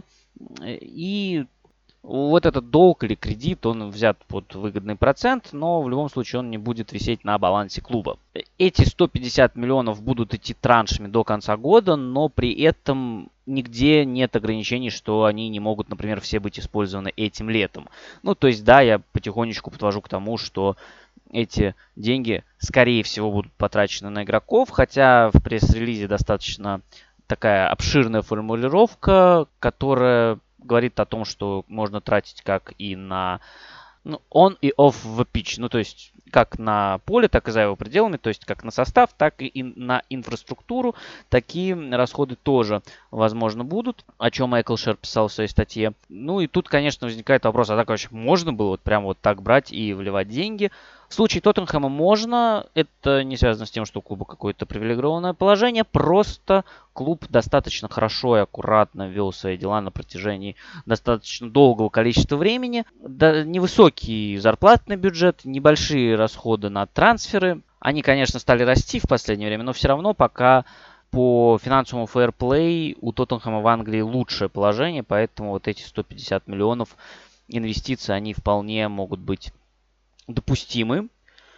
И вот этот долг или кредит, он взят под выгодный процент, но в любом случае он не будет висеть на балансе клуба. Эти сто пятьдесят миллионов будут идти траншами до конца года, но при этом нигде нет ограничений, что они не могут, например, все быть использованы этим летом. Ну, то есть, да, я потихонечку подвожу к тому, что эти деньги, скорее всего, будут потрачены на игроков, хотя в пресс-релизе достаточно такая обширная формулировка, которая говорит о том, что можно тратить как и на ну, on и off the pitch, ну то есть как на поле, так и за его пределами, то есть как на состав, так и на инфраструктуру. Такие расходы тоже, возможно, будут, о чем Майкл Шер писал в своей статье. Ну и тут, конечно, возникает вопрос, а так вообще можно было вот прям вот так брать и вливать деньги? В случае Тоттенхэма можно, это не связано с тем, что у клуба какое-то привилегированное положение, просто клуб достаточно хорошо и аккуратно вел свои дела на протяжении достаточно долгого количества времени. Да, невысокий зарплатный бюджет, небольшие расходы на трансферы. Они, конечно, стали расти в последнее время, но все равно пока по финансовому фэрплей у Тоттенхэма в Англии лучшее положение, поэтому вот эти сто пятьдесят миллионов инвестиций, они вполне могут быть допустимы.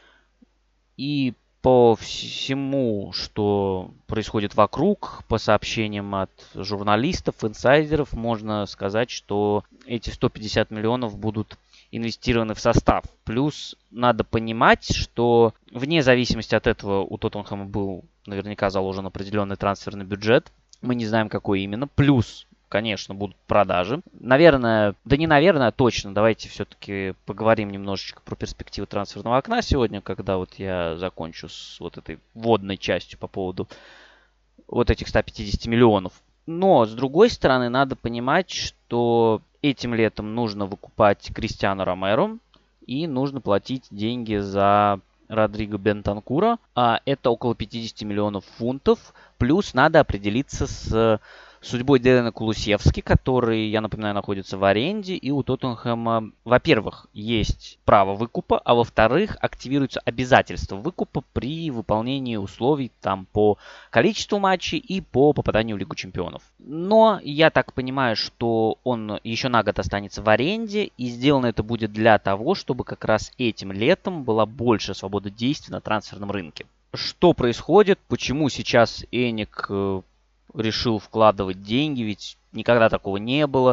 И по всему, что происходит вокруг, по сообщениям от журналистов, инсайдеров, можно сказать, что эти сто пятьдесят миллионов будут инвестированы в состав. Плюс надо понимать, что вне зависимости от этого у Тоттенхэма был наверняка заложен определенный трансферный бюджет. Мы не знаем, какой именно. Плюс, конечно, будут продажи. Наверное, да не наверное, а точно. Давайте все-таки поговорим немножечко про перспективы трансферного окна сегодня, когда вот я закончу с вот этой вводной частью по поводу вот этих ста пятидесяти миллионов. Но, с другой стороны, надо понимать, что этим летом нужно выкупать Криштиану Ромеро и нужно платить деньги за Родриго Бентанкура. А это около пятьдесят миллионов фунтов. Плюс надо определиться с судьбой Дедена Кулусевски, который, я напоминаю, находится в аренде. И у Тоттенхэма, во-первых, есть право выкупа, а во-вторых, активируется обязательство выкупа при выполнении условий там по количеству матчей и по попаданию в Лигу Чемпионов. Но я так понимаю, что он еще на год останется в аренде, и сделано это будет для того, чтобы как раз этим летом была больше свободы действий на трансферном рынке. Что происходит? Почему сейчас Эник решил вкладывать деньги, ведь никогда такого не было.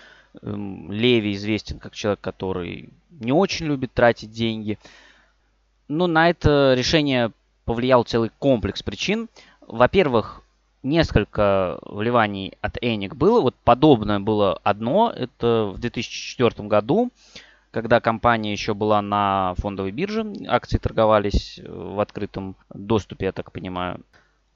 Леви известен как человек, который не очень любит тратить деньги. Но на это решение повлиял целый комплекс причин. Во-первых, несколько вливаний от Эник было. Вот подобное было одно. Это в две тысячи четвёртом году, когда компания еще была на фондовой бирже. Акции торговались в открытом доступе, я так понимаю.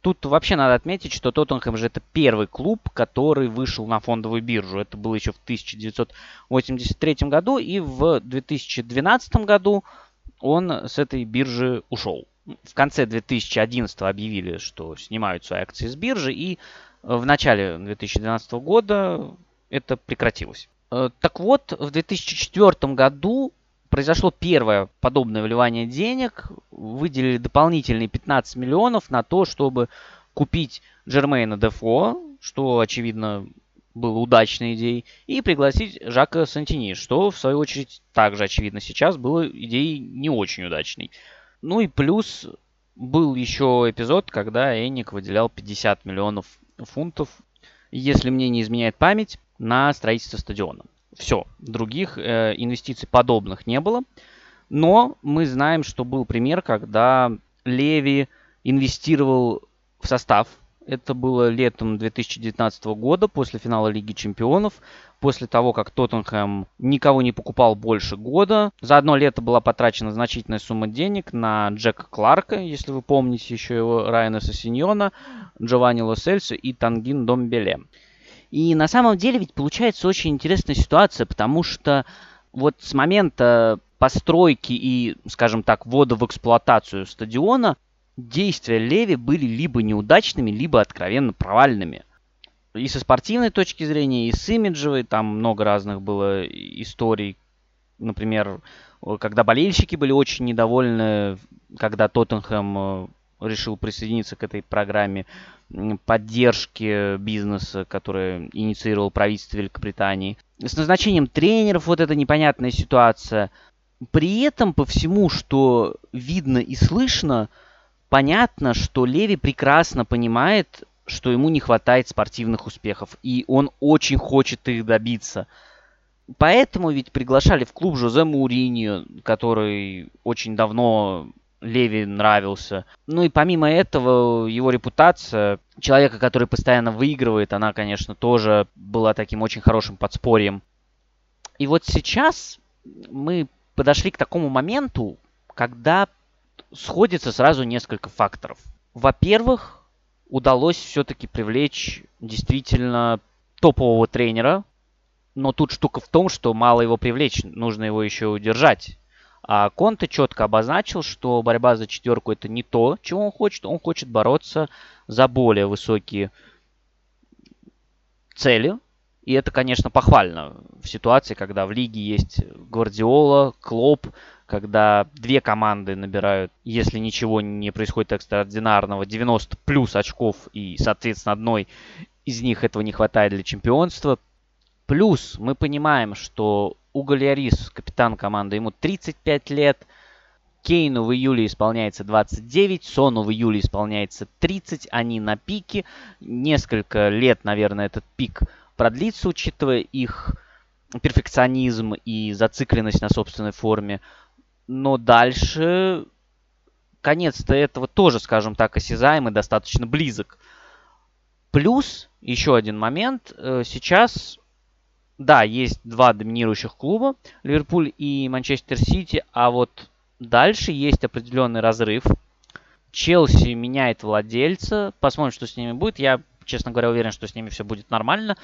Тут вообще надо отметить, что Тоттенхэм же это первый клуб, который вышел на фондовую биржу. Это было еще в тысяча девятьсот восемьдесят третьем году, и в две тысячи двенадцатом году он с этой биржи ушел. В конце две тысячи одиннадцатого объявили, что снимают свои акции с биржи, и в начале две тысячи двенадцатого года это прекратилось. Так вот, в две тысячи четвёртом году произошло первое подобное вливание денег. Выделили дополнительные пятнадцать миллионов на то, чтобы купить Джермейна Дефо, что, очевидно, было удачной идеей, и пригласить Жака Сантини, что, в свою очередь, также, очевидно, сейчас было идеей не очень удачной. Ну и плюс был еще эпизод, когда Эник выделял пятьдесят миллионов фунтов, если мне не изменяет память, на строительство стадиона. Все, других э, инвестиций подобных не было. Но мы знаем, что был пример, когда Леви инвестировал в состав. Это было летом две тысячи девятнадцатого года, после финала Лиги Чемпионов, после того, как Тоттенхэм никого не покупал больше года. За одно лето была потрачена значительная сумма денег на Джека Кларка, если вы помните еще его, Райана Сосиньона, Джованни Ло Сельсо и Тангин Домбеле. И на самом деле ведь получается очень интересная ситуация, потому что вот с момента постройки и, скажем так, ввода в эксплуатацию стадиона действия Леви были либо неудачными, либо откровенно провальными. И со спортивной точки зрения, и с имиджевой, там много разных было историй. Например, когда болельщики были очень недовольны, когда Тоттенхэм решил присоединиться к этой программе поддержки бизнеса, который инициировал правительство Великобритании. С назначением тренеров вот эта непонятная ситуация. При этом по всему, что видно и слышно, понятно, что Леви прекрасно понимает, что ему не хватает спортивных успехов, и он очень хочет их добиться. Поэтому ведь приглашали в клуб Жозе Мауриньо, который очень давно Леви нравился. Ну и помимо этого, его репутация человека, который постоянно выигрывает, она, конечно, тоже была таким очень хорошим подспорьем. И вот сейчас мы подошли к такому моменту, когда сходится сразу несколько факторов. Во-первых, удалось все-таки привлечь действительно топового тренера, но тут штука в том, что мало его привлечь, нужно его еще удержать. А Конте четко обозначил, что борьба за четверку это не то, чего он хочет. Он хочет бороться за более высокие цели. И это, конечно, похвально в ситуации, когда в лиге есть Гвардиола, Клоп, когда две команды набирают, если ничего не происходит экстраординарного, девяносто плюс очков, и, соответственно, одной из них этого не хватает для чемпионства. Плюс мы понимаем, что Уго Льорис, капитан команды, ему тридцать пять лет, Кейну в июле исполняется двадцать девять, Сону в июле исполняется тридцать, они на пике. Несколько лет, наверное, этот пик продлится, учитывая их перфекционизм и зацикленность на собственной форме. Но дальше конец-то этого тоже, скажем так, осязаем и достаточно близок. Плюс еще один момент. Сейчас, да, есть два доминирующих клуба, Ливерпуль и Манчестер Сити, а вот дальше есть определенный разрыв. Челси меняет владельца. Посмотрим, что с ними будет. Я, честно говоря, уверен, что с ними все будет нормально.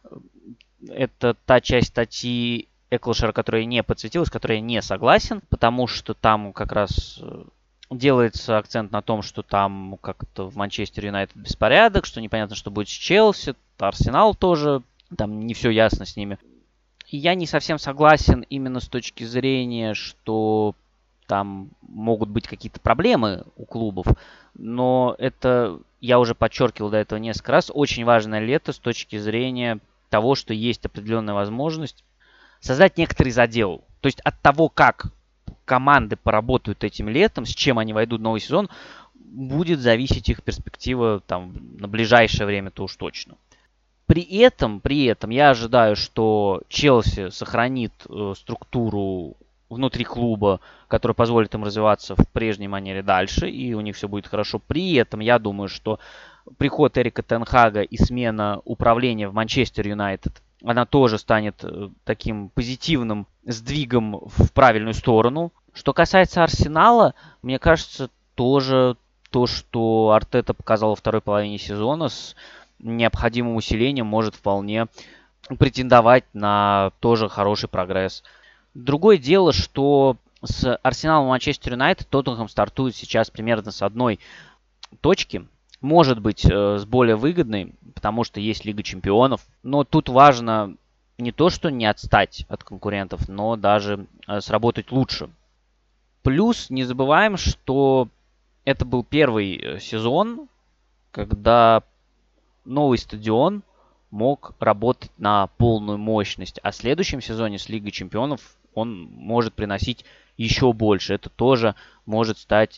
Это та часть статьи Эклшера, которая я не подсветил, с которой я не согласен, потому что там как раз делается акцент на том, что там как-то в Манчестер Юнайтед беспорядок, что непонятно, что будет с Челси, Арсенал тоже, там не все ясно с ними. И я не совсем согласен именно с точки зрения, что там могут быть какие-то проблемы у клубов, но это, я уже подчеркивал до этого несколько раз, очень важное лето с точки зрения того, что есть определенная возможность создать некоторый задел. То есть от того, как команды поработают этим летом, с чем они войдут в новый сезон, будет зависеть их перспектива там, на ближайшее время-то уж точно. При этом, при этом я ожидаю, что Челси сохранит э, структуру внутри клуба, которая позволит им развиваться в прежней манере дальше, и у них все будет хорошо. При этом я думаю, что приход Эрика Тен Хага и смена управления в Манчестер Юнайтед, она тоже станет таким позитивным сдвигом в правильную сторону. Что касается Арсенала, мне кажется, тоже то, что Артета показал во второй половине сезона, с необходимым усилением может вполне претендовать на тоже хороший прогресс. Другое дело, что с Арсеналом и Манчестер Юнайтед Тоттенхэм стартует сейчас примерно с одной точки. Может быть, э, с более выгодной, потому что есть Лига Чемпионов. Но тут важно не то, что не отстать от конкурентов, но даже э, сработать лучше. Плюс не забываем, что это был первый сезон, когда новый стадион мог работать на полную мощность. А в следующем сезоне с Лигой Чемпионов он может приносить еще больше. Это тоже может стать,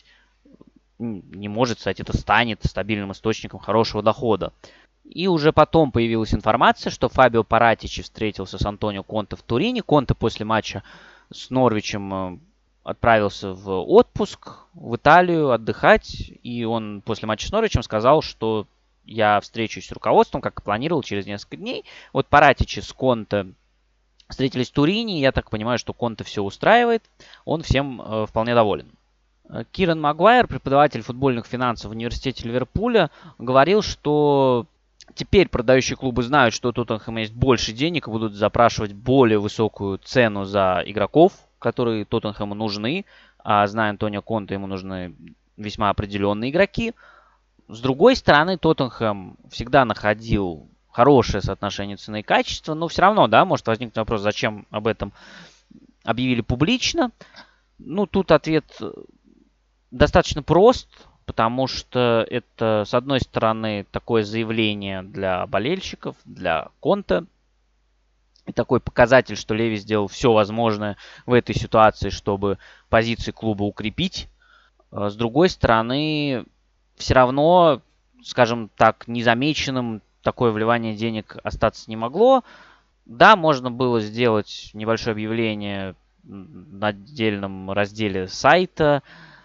не может стать, это станет стабильным источником хорошего дохода. И уже потом появилась информация, что Фабио Паратичи встретился с Антонио Конте в Турине. Конте после матча с Норвичем отправился в отпуск в Италию отдыхать. И он после матча с Норвичем сказал, что я встречусь с руководством, как и планировал, через несколько дней. Вот Паратичи с Конте встретились в Турине. Я так понимаю, что Конте все устраивает. Он всем э, вполне доволен. Киран Магуайр, преподаватель футбольных финансов в университете Ливерпуля, говорил, что теперь продающие клубы знают, что у Тоттенхэма есть больше денег и будут запрашивать более высокую цену за игроков, которые Тоттенхэму нужны. А зная Антонио Конте, ему нужны весьма определенные игроки. С другой стороны, Тоттенхэм всегда находил хорошее соотношение цены и качества, но все равно, да, может возникнуть вопрос, зачем об этом объявили публично. Ну, тут ответ достаточно прост, потому что это, с одной стороны, такое заявление для болельщиков, для Конте, и такой показатель, что Леви сделал все возможное в этой ситуации, чтобы позиции клуба укрепить. С другой стороны, все равно, скажем так, незамеченным такое вливание денег остаться не могло. Да, можно было сделать небольшое объявление на отдельном разделе сайта,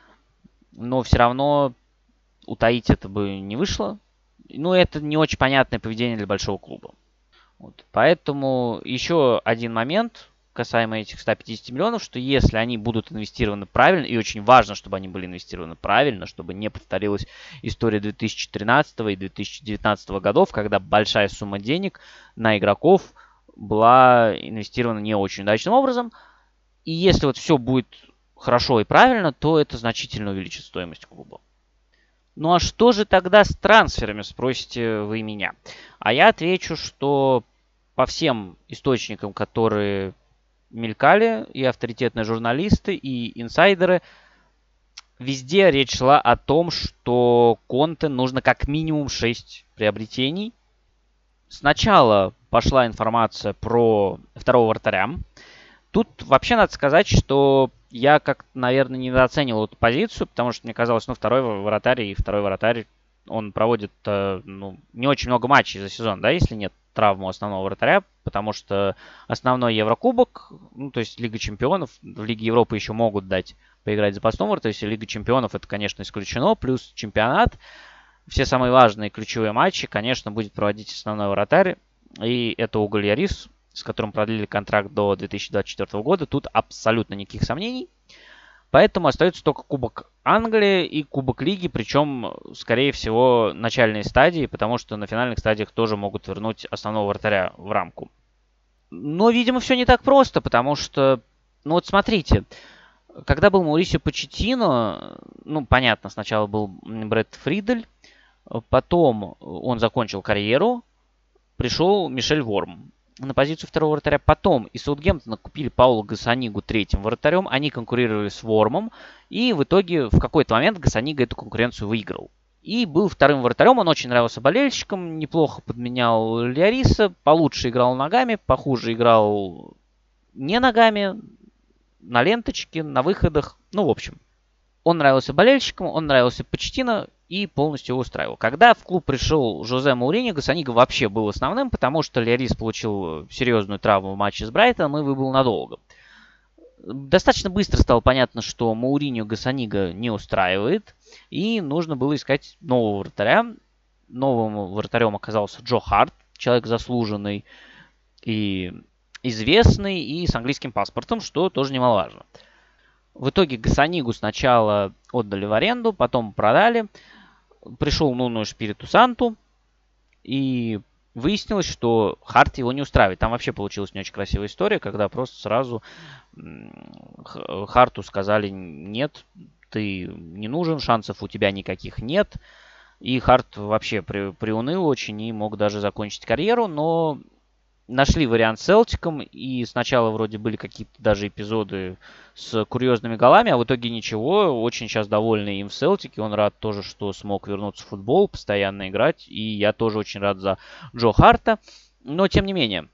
но все равно утаить это бы не вышло. Ну, это не очень понятное поведение для большого клуба. Вот. Поэтому еще один момент касаемо этих ста пятидесяти миллионов, что если они будут инвестированы правильно, и очень важно, чтобы они были инвестированы правильно, чтобы не повторилась история две тысячи тринадцатого и две тысячи девятнадцатого годов, когда большая сумма денег на игроков была инвестирована не очень удачным образом. И если вот все будет хорошо и правильно, то это значительно увеличит стоимость клуба. Ну а что же тогда с трансферами, спросите вы меня? А я отвечу, что по всем источникам, которые мелькали, и авторитетные журналисты, и инсайдеры, везде речь шла о том, что Конте нужно как минимум шесть приобретений. Сначала пошла информация про второго вратаря. Тут вообще надо сказать, что я как-то, наверное, недооценивал эту позицию, потому что мне казалось, ну, второй вратарь и второй вратарь, он проводит, ну, не очень много матчей за сезон, да, если нет травмы основного вратаря, потому что основной Еврокубок, ну, то есть Лига Чемпионов, в Лиге Европы еще могут дать поиграть запасного вратаря, то есть Лига Чемпионов это, конечно, исключено, плюс чемпионат, все самые важные ключевые матчи, конечно, будет проводить основной вратарь, и это Уго Льорис, с которым продлили контракт до две тысячи двадцать четвёртого года, тут абсолютно никаких сомнений. Поэтому остается только Кубок Англии и Кубок Лиги, причем, скорее всего, начальные стадии, потому что на финальных стадиях тоже могут вернуть основного вратаря в рамку. Но, видимо, все не так просто, потому что, ну вот смотрите, когда был Маурисио Почеттино, ну, понятно, сначала был Брэд Фридель, потом он закончил карьеру, пришел Мишель Ворм на позицию второго вратаря. Потом из Саутгемптона купили Пауло Гассанигу третьим вратарем. Они конкурировали с Вормом. И в итоге в какой-то момент Гассанига эту конкуренцию выиграл. И был вторым вратарем. Он очень нравился болельщикам. Неплохо подменял Льориса. Получше играл ногами. Похуже играл не ногами. На ленточке, на выходах. Ну, в общем. Он нравился болельщикам. Он нравился Почеттино. И полностью его устраивал. Когда в клуб пришел Жозе Мауриньо, Гассанига вообще был основным, потому что Льорис получил серьезную травму в матче с Брайтоном и выбыл надолго. Достаточно быстро стало понятно, что Мауриньо Гассанига не устраивает, и нужно было искать нового вратаря. Новым вратарем оказался Джо Харт, человек заслуженный и известный, и с английским паспортом, что тоже немаловажно. В итоге Гасанигу сначала отдали в аренду, потом продали. Пришел Нуну Эшпириту Санту, и выяснилось, что Харт его не устраивает. Там вообще получилась не очень красивая история, когда просто сразу Харту сказали: нет, ты не нужен, шансов у тебя никаких нет. И Харт вообще при, приуныл очень и мог даже закончить карьеру, но нашли вариант с Селтиком, и сначала вроде были какие-то даже эпизоды с курьезными голами, а в итоге ничего. Очень сейчас довольный им в Селтике. Он рад тоже, что смог вернуться в футбол, постоянно играть. И я тоже очень рад за Джо Харта. Но, тем не менее,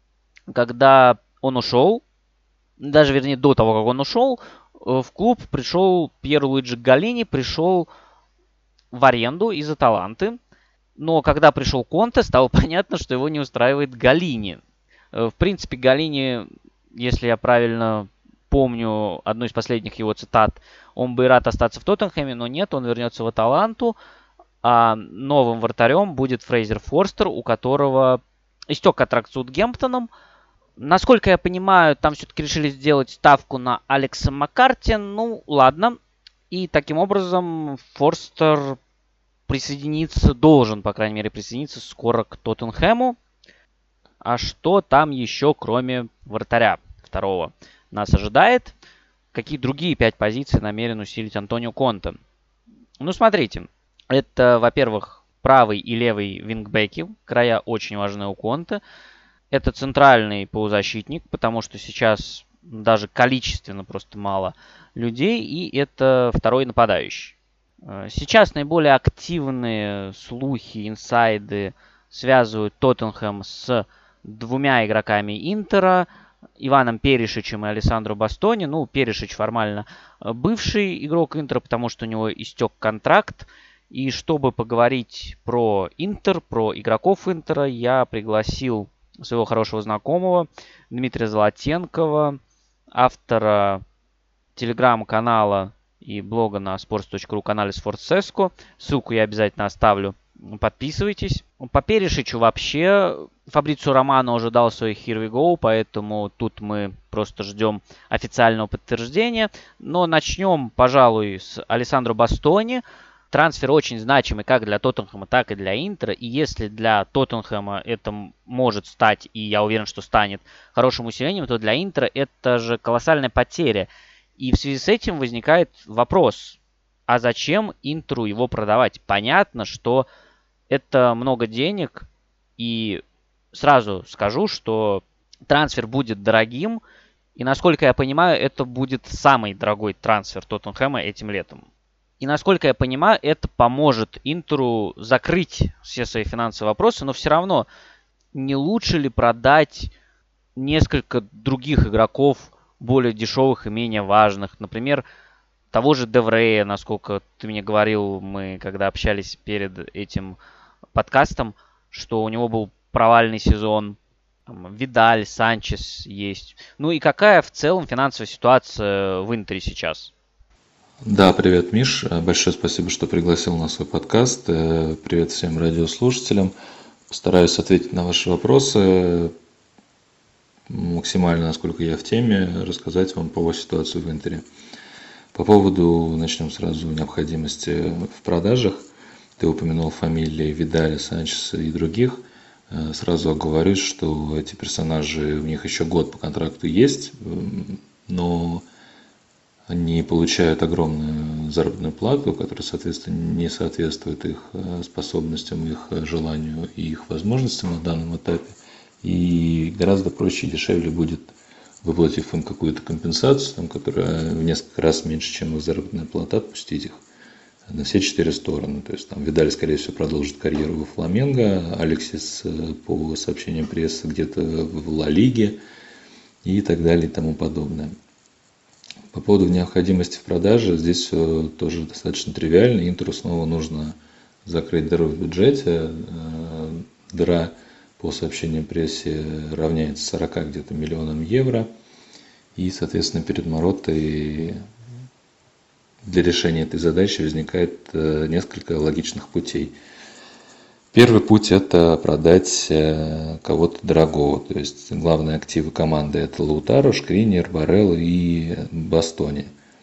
когда он ушел, даже, вернее, до того, как он ушел, в клуб пришел Пьер Луиджи Галлини, пришел в аренду из Аталанты. Но когда пришел Конте, стало понятно, что его не устраивает Галлини. В принципе, Галлини, если я правильно помню одну из последних его цитат, он бы и рад остаться в Тоттенхэме, но нет, он вернется в Аталанту. А новым вратарем будет Фрейзер Форстер, у которого истек контракт с Саутгемптоном. Насколько я понимаю, там все-таки решили сделать ставку на Алекса Маккарти. Ну, ладно. И таким образом Форстер присоединиться, должен, по крайней мере, присоединиться скоро к Тоттенхэму. А что там еще, кроме вратаря второго, нас ожидает? Какие другие пять позиций намерен усилить Антонио Конте? Ну, смотрите. Это, во-первых, правый и левый вингбеки. Края очень важны у Конте. Это центральный полузащитник, потому что сейчас даже количественно просто мало людей. И это второй нападающий. Сейчас наиболее активные слухи, инсайды связывают Тоттенхэм с двумя игроками Интера, Иваном Перишичем и Алессандро Бастони. Ну, Перишич формально бывший игрок Интера, потому что у него истек контракт. И чтобы поговорить про Интер, про игроков Интера, я пригласил своего хорошего знакомого Дмитрия Золотенкова, автора телеграм-канала и блога на sports точка ru, канале Sfortsesco. Ссылку я обязательно оставлю. Подписывайтесь. По Перишичу вообще Фабрицио Романо уже дал свой Here we go, поэтому тут мы просто ждем официального подтверждения. Но начнем, пожалуй, с Алессандро Бастони. Трансфер очень значимый как для Тоттенхэма, так и для Интера. И если для Тоттенхэма это может стать, и я уверен, что станет, хорошим усилением, то для Интера это же колоссальная потеря. И в связи с этим возникает вопрос, а зачем Интеру его продавать? Понятно, что это много денег, и сразу скажу, что трансфер будет дорогим, и, насколько я понимаю, это будет самый дорогой трансфер Тоттенхэма этим летом. И, насколько я понимаю, это поможет Интеру закрыть все свои финансовые вопросы, но все равно не лучше ли продать несколько других игроков, более дешевых и менее важных. Например, того же Деврея, насколько ты мне говорил, мы когда общались перед этим подкастом, что у него был провальный сезон. Видаль, Санчес есть. Ну и какая в целом финансовая ситуация в Интере сейчас? Да, привет, Миш. Большое спасибо, что пригласил на свой подкаст. Привет всем радиослушателям. Постараюсь ответить на ваши вопросы максимально, насколько я в теме, рассказать вам по ситуации в Интере. По поводу, начнем сразу, необходимости в продажах. Ты упомянул фамилии Видаля, Санчеса и других. Сразу оговорюсь, что эти персонажи, у них еще год по контракту есть, но они получают огромную заработную плату, которая, соответственно, не соответствует их способностям, их желанию и их возможностям на данном этапе. И гораздо проще и дешевле будет, выплатив им какую-то компенсацию, там, которая в несколько раз меньше, чем их заработная плата, отпустить их на все четыре стороны. То есть там Видаль, скорее всего, продолжит карьеру во Фламенго, Алексис, по сообщениям прессы, где-то в Ла Лиге и так далее и тому подобное. По поводу необходимости в продаже, здесь все тоже достаточно тривиально. Интеру снова нужно закрыть дыру в бюджете. Дыра, по сообщениям прессы, равняется сорока где-то миллионам евро. И, соответственно, перед Мароттой для решения этой задачи возникает несколько логичных путей. Первый путь – это продать кого-то дорогого. То есть главные активы команды – это Лаутаро, Шкринер, Барелло и Бастони.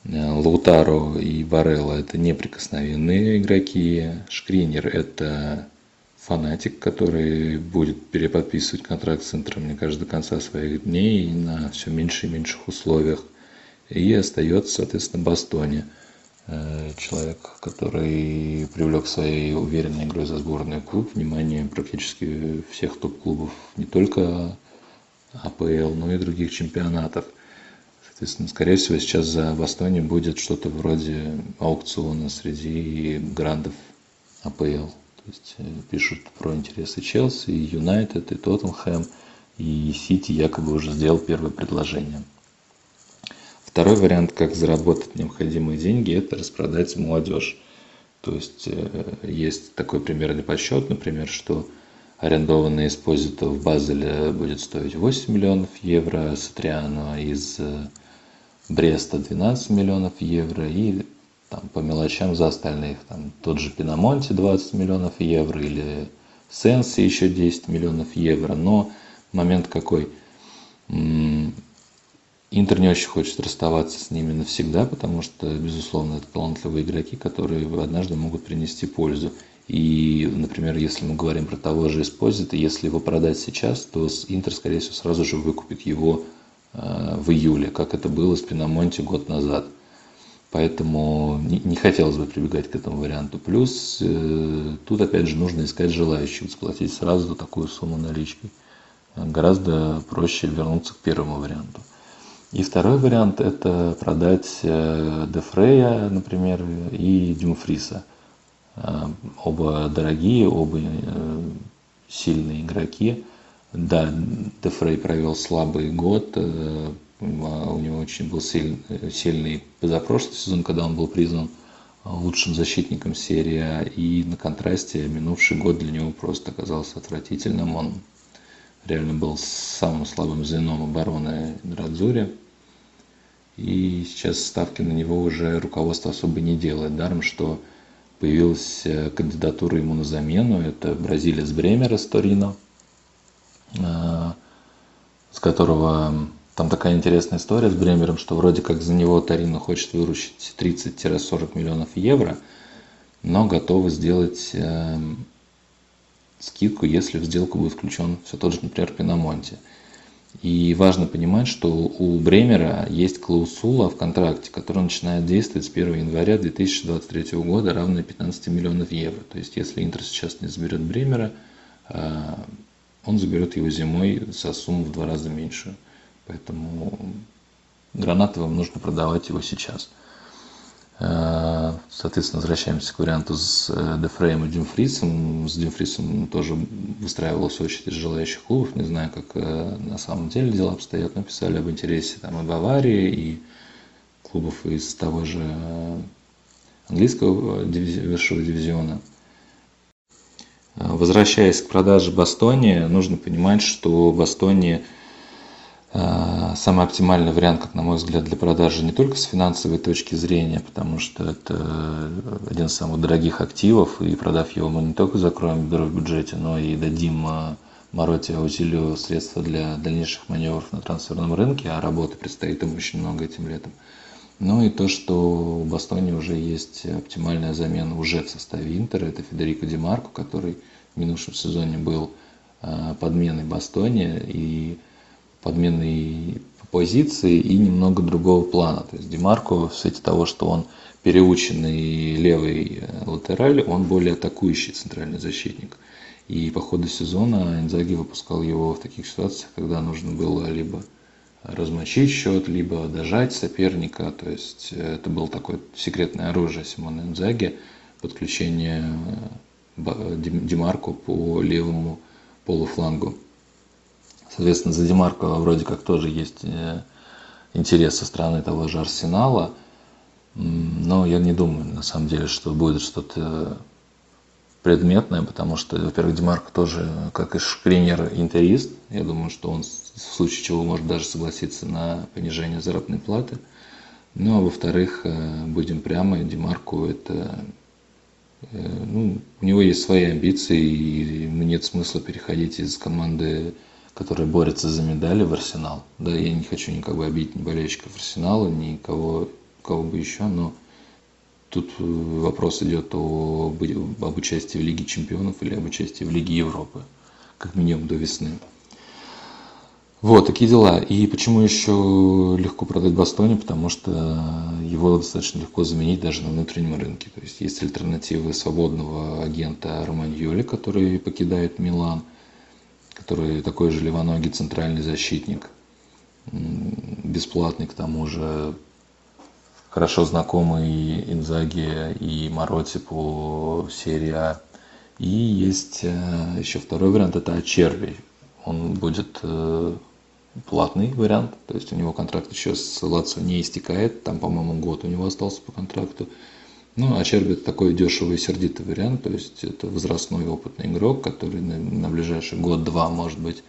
Лаутаро и Барелла – это неприкосновенные игроки. Шкринер – это фанатик, который будет переподписывать контракт с Интером, мне кажется, до конца своих дней на все меньше и меньших условиях. И остается, соответственно, Бастони. Человек, который привлек своей уверенной игрой за сборную клуб внимание практически всех топ-клубов, не только АПЛ, но и других чемпионатов. Соответственно, скорее всего, сейчас за Бастони будет что-то вроде аукциона среди грандов АПЛ. То есть пишут про интересы Челси, и Юнайтед, и Тоттенхэм, и Сити якобы уже сделал первое предложение. Второй вариант, как заработать необходимые деньги, это распродать молодежь. То есть есть такой примерный подсчет, например, что арендованный Эспозито в Базеле будет стоить восемь миллионов евро, Сатриано из Бреста двенадцать миллионов евро, и там, по мелочам за остальных, там, тот же Пинамонти двадцать миллионов евро или Сенси еще десять миллионов евро. Но момент какой? Интер не очень хочет расставаться с ними навсегда, потому что, безусловно, это талантливые игроки, которые однажды могут принести пользу. И, например, если мы говорим про того же Эспозито, если его продать сейчас, то Интер, скорее всего, сразу же выкупит его э, в июле, как это было с Пинамонти год назад. Поэтому не, не хотелось бы прибегать к этому варианту. Плюс э, тут, опять же, нужно искать желающих заплатить сразу такую сумму наличкой. Гораздо проще вернуться к первому варианту. И второй вариант – это продать Де Фрея, например, и Дюмфриса. Оба дорогие, оба сильные игроки. Да, Де Фрей провел слабый год, у него очень был сильный, сильный позапрошлый сезон, когда он был признан лучшим защитником серии А, и на контрасте минувший год для него просто оказался отвратительным. Он реально был самым слабым звеном обороны Нерадзури. И сейчас ставки на него уже руководство особо не делает. Даром, что появилась кандидатура ему на замену. Это бразилец Бремер из Торино, с которого там такая интересная история с Бремером, что вроде как за него Торино хочет выручить тридцать-сорок миллионов евро, но готовы сделать скидку, если в сделку будет включен все тот же, например, Пинамонти. И важно понимать, что у Бремера есть клаусула в контракте, которая начинает действовать с первого января две тысячи двадцать третьего года, равная пятнадцати миллионов евро. То есть, если Интер сейчас не заберет Бремера, он заберет его зимой за сумму в два раза меньшую. Поэтому Гранатовым нужно продавать его сейчас. Соответственно, возвращаемся к варианту с Де Фреем и Дюмфрисом. С Дюмфрисом тоже выстраивалась очередь желающих клубов. Не знаю, как на самом деле дела обстоят, но писали об интересе там и Баварии, и клубов из того же английского высшего дивизиона. Возвращаясь к продаже Бастони, нужно понимать, что Бастони самый оптимальный вариант, как на мой взгляд, для продажи не только с финансовой точки зрения, потому что это один из самых дорогих активов, и продав его мы не только закроем дыру в бюджете, но и дадим Маротти Аузилио средства для дальнейших маневров на трансферном рынке, а работы предстоит им очень много этим летом. Ну и то, что у Бастони уже есть оптимальная замена уже в составе Интера, это Федерико Ди Марко, который в минувшем сезоне был подменой Бастони и подменной позиции и немного другого плана. То есть Ди Марко в свете того, что он переученный левый латераль, он более атакующий центральный защитник. И по ходу сезона Инзаги выпускал его в таких ситуациях, когда нужно было либо размочить счет, либо дожать соперника. То есть это было такое секретное оружие Симона Инзаги, подключение Ди Марко по левому полуфлангу. Соответственно, за Ди Марко вроде как тоже есть интерес со стороны того же Арсенала, но я не думаю, на самом деле, что будет что-то предметное, потому что, во-первых, Ди Марко тоже, как и Шкринер, интерист. Я думаю, что он в случае чего может даже согласиться на понижение заработной платы. Ну, а во-вторых, будем прямо, Ди Марко это... Ну, у него есть свои амбиции, и ему нет смысла переходить из команды, которая борется за медали, в Арсенал. Да, я не хочу никого обидеть, ни болельщиков Арсенала, никого кого бы еще, но тут вопрос идет о, об участии в Лиге Чемпионов или об участии в Лиге Европы, как минимум до весны. Вот, такие дела. И почему еще легко продать Бастони? Потому что его достаточно легко заменить даже на внутреннем рынке. То есть есть альтернативы свободного агента Романьоли, который покидает Милан, который такой же левоногий центральный защитник, бесплатный к тому же, хорошо знакомый Инзаги и Маротти по серии А. И есть еще второй вариант, это Ачерби. Он будет платный вариант, то есть у него контракт еще с Лацио не истекает, там, по-моему, год у него остался по контракту. Ну, а Черби это такой дешевый и сердитый вариант, то есть это возрастной опытный игрок, который на, на ближайший год-два, может быть,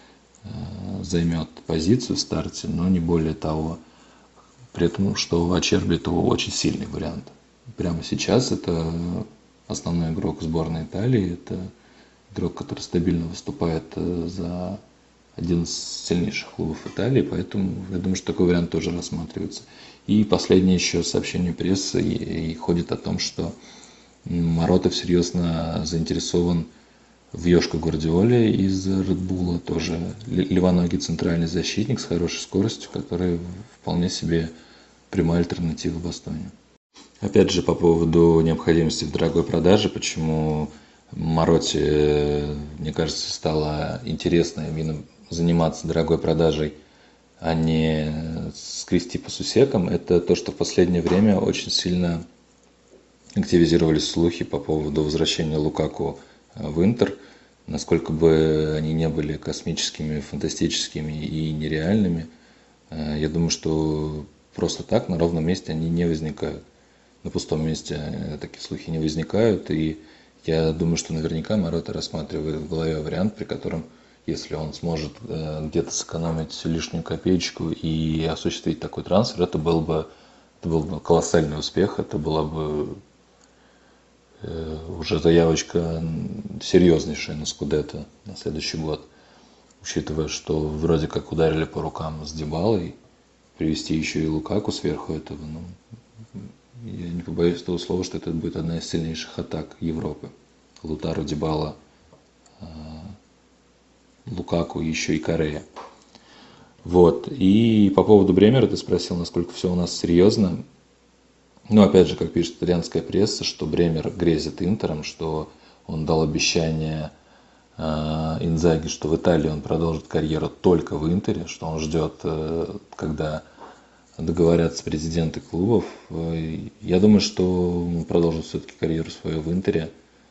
займет позицию в старте, но не более того. При этом, что Ачерби это очень сильный вариант. Прямо сейчас это основной игрок сборной Италии, это игрок, который стабильно выступает за один из сильнейших клубов Италии, поэтому я думаю, что такой вариант тоже рассматривается. И последнее еще сообщение прессы и, и ходит о том, что Маротта всерьез заинтересован в Йошко Гвардиоле из Red Bull, тоже левоногий центральный защитник с хорошей скоростью, который вполне себе прямая альтернатива Бастони. Опять же, по поводу необходимости в дорогой продаже, почему Маротте, мне кажется, стало интересно именно заниматься дорогой продажей, а не скрести по сусекам, это то, что в последнее время очень сильно активизировались слухи по поводу возвращения Лукаку в Интер. Насколько бы они не были космическими, фантастическими и нереальными, я думаю, что просто так на ровном месте они не возникают. На пустом месте такие слухи не возникают, и я думаю, что наверняка Маротта рассматривает в голове вариант, при котором, если он сможет где-то сэкономить лишнюю копеечку и осуществить такой трансфер, это был бы, это был бы колоссальный успех, это была бы уже заявочка серьезнейшая на Скудетто на следующий год, учитывая, что вроде как ударили по рукам с Дибалой, привести еще и Лукаку сверху этого, ну, я не побоюсь того слова, что это будет одна из сильнейших атак Европы. Лутаро, Дибала, Лукаку, еще и Корея. Вот. И по поводу Бремера ты спросил, насколько все у нас серьезно. Ну, опять же, как пишет итальянская пресса, что Бремер грезит Интером, что он дал обещание э, Инзаги, что в Италии он продолжит карьеру только в Интере, что он ждет, э, когда договорятся президенты клубов. Я думаю, что он продолжит все-таки карьеру свою в Интере.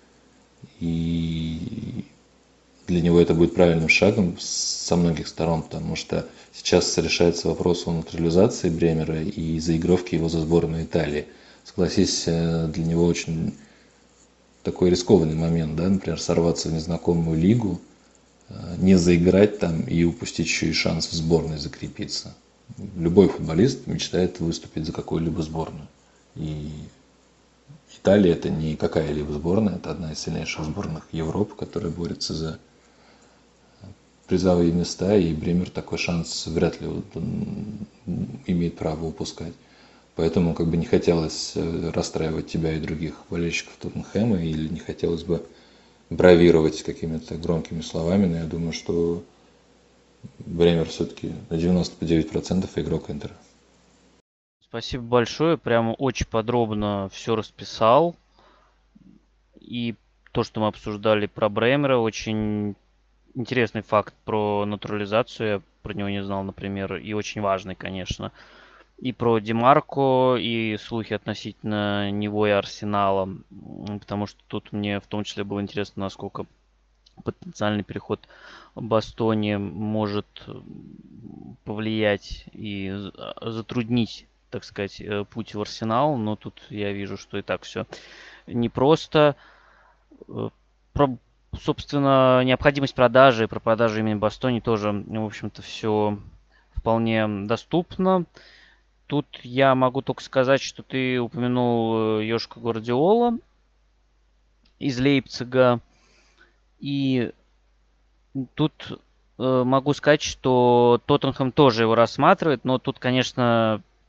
И для него это будет правильным шагом со многих сторон, потому что сейчас решается вопрос о натурализации Бремера и заигровке его за сборную Италии. Согласись, для него очень такой рискованный момент, да, например, сорваться в незнакомую лигу, не заиграть там и упустить еще и шанс в сборной закрепиться. Любой футболист мечтает выступить за какую-либо сборную. И Италия это не какая-либо сборная, это одна из сильнейших сборных Европы, которая борется за призовые места, и Бремер такой шанс вряд ли имеет право упускать. Поэтому как бы не хотелось расстраивать тебя и других болельщиков Тоттенхэма, или не хотелось бы бравировать какими-то громкими словами, но я думаю, что Бремер все-таки на девяносто девять процентов игрок Интера. Спасибо большое, прямо очень подробно все расписал. И то, что мы обсуждали про Бремера, очень интересный факт про натурализацию, я про него не знал, например, и очень важный, конечно. И про Демарко, и слухи относительно него и Арсенала, потому что тут мне в том числе было интересно, насколько потенциальный переход Бастони может повлиять и затруднить, так сказать, путь в Арсенал, но тут я вижу, что и так все непросто. Про, собственно, необходимость продажи, про продажу имени Бастони тоже, в общем-то, все вполне доступно. Тут я могу только сказать, что ты упомянул Йошко Гвардиола из Лейпцига. И тут э, могу сказать, что Тоттенхэм тоже его рассматривает, но тут, конечно,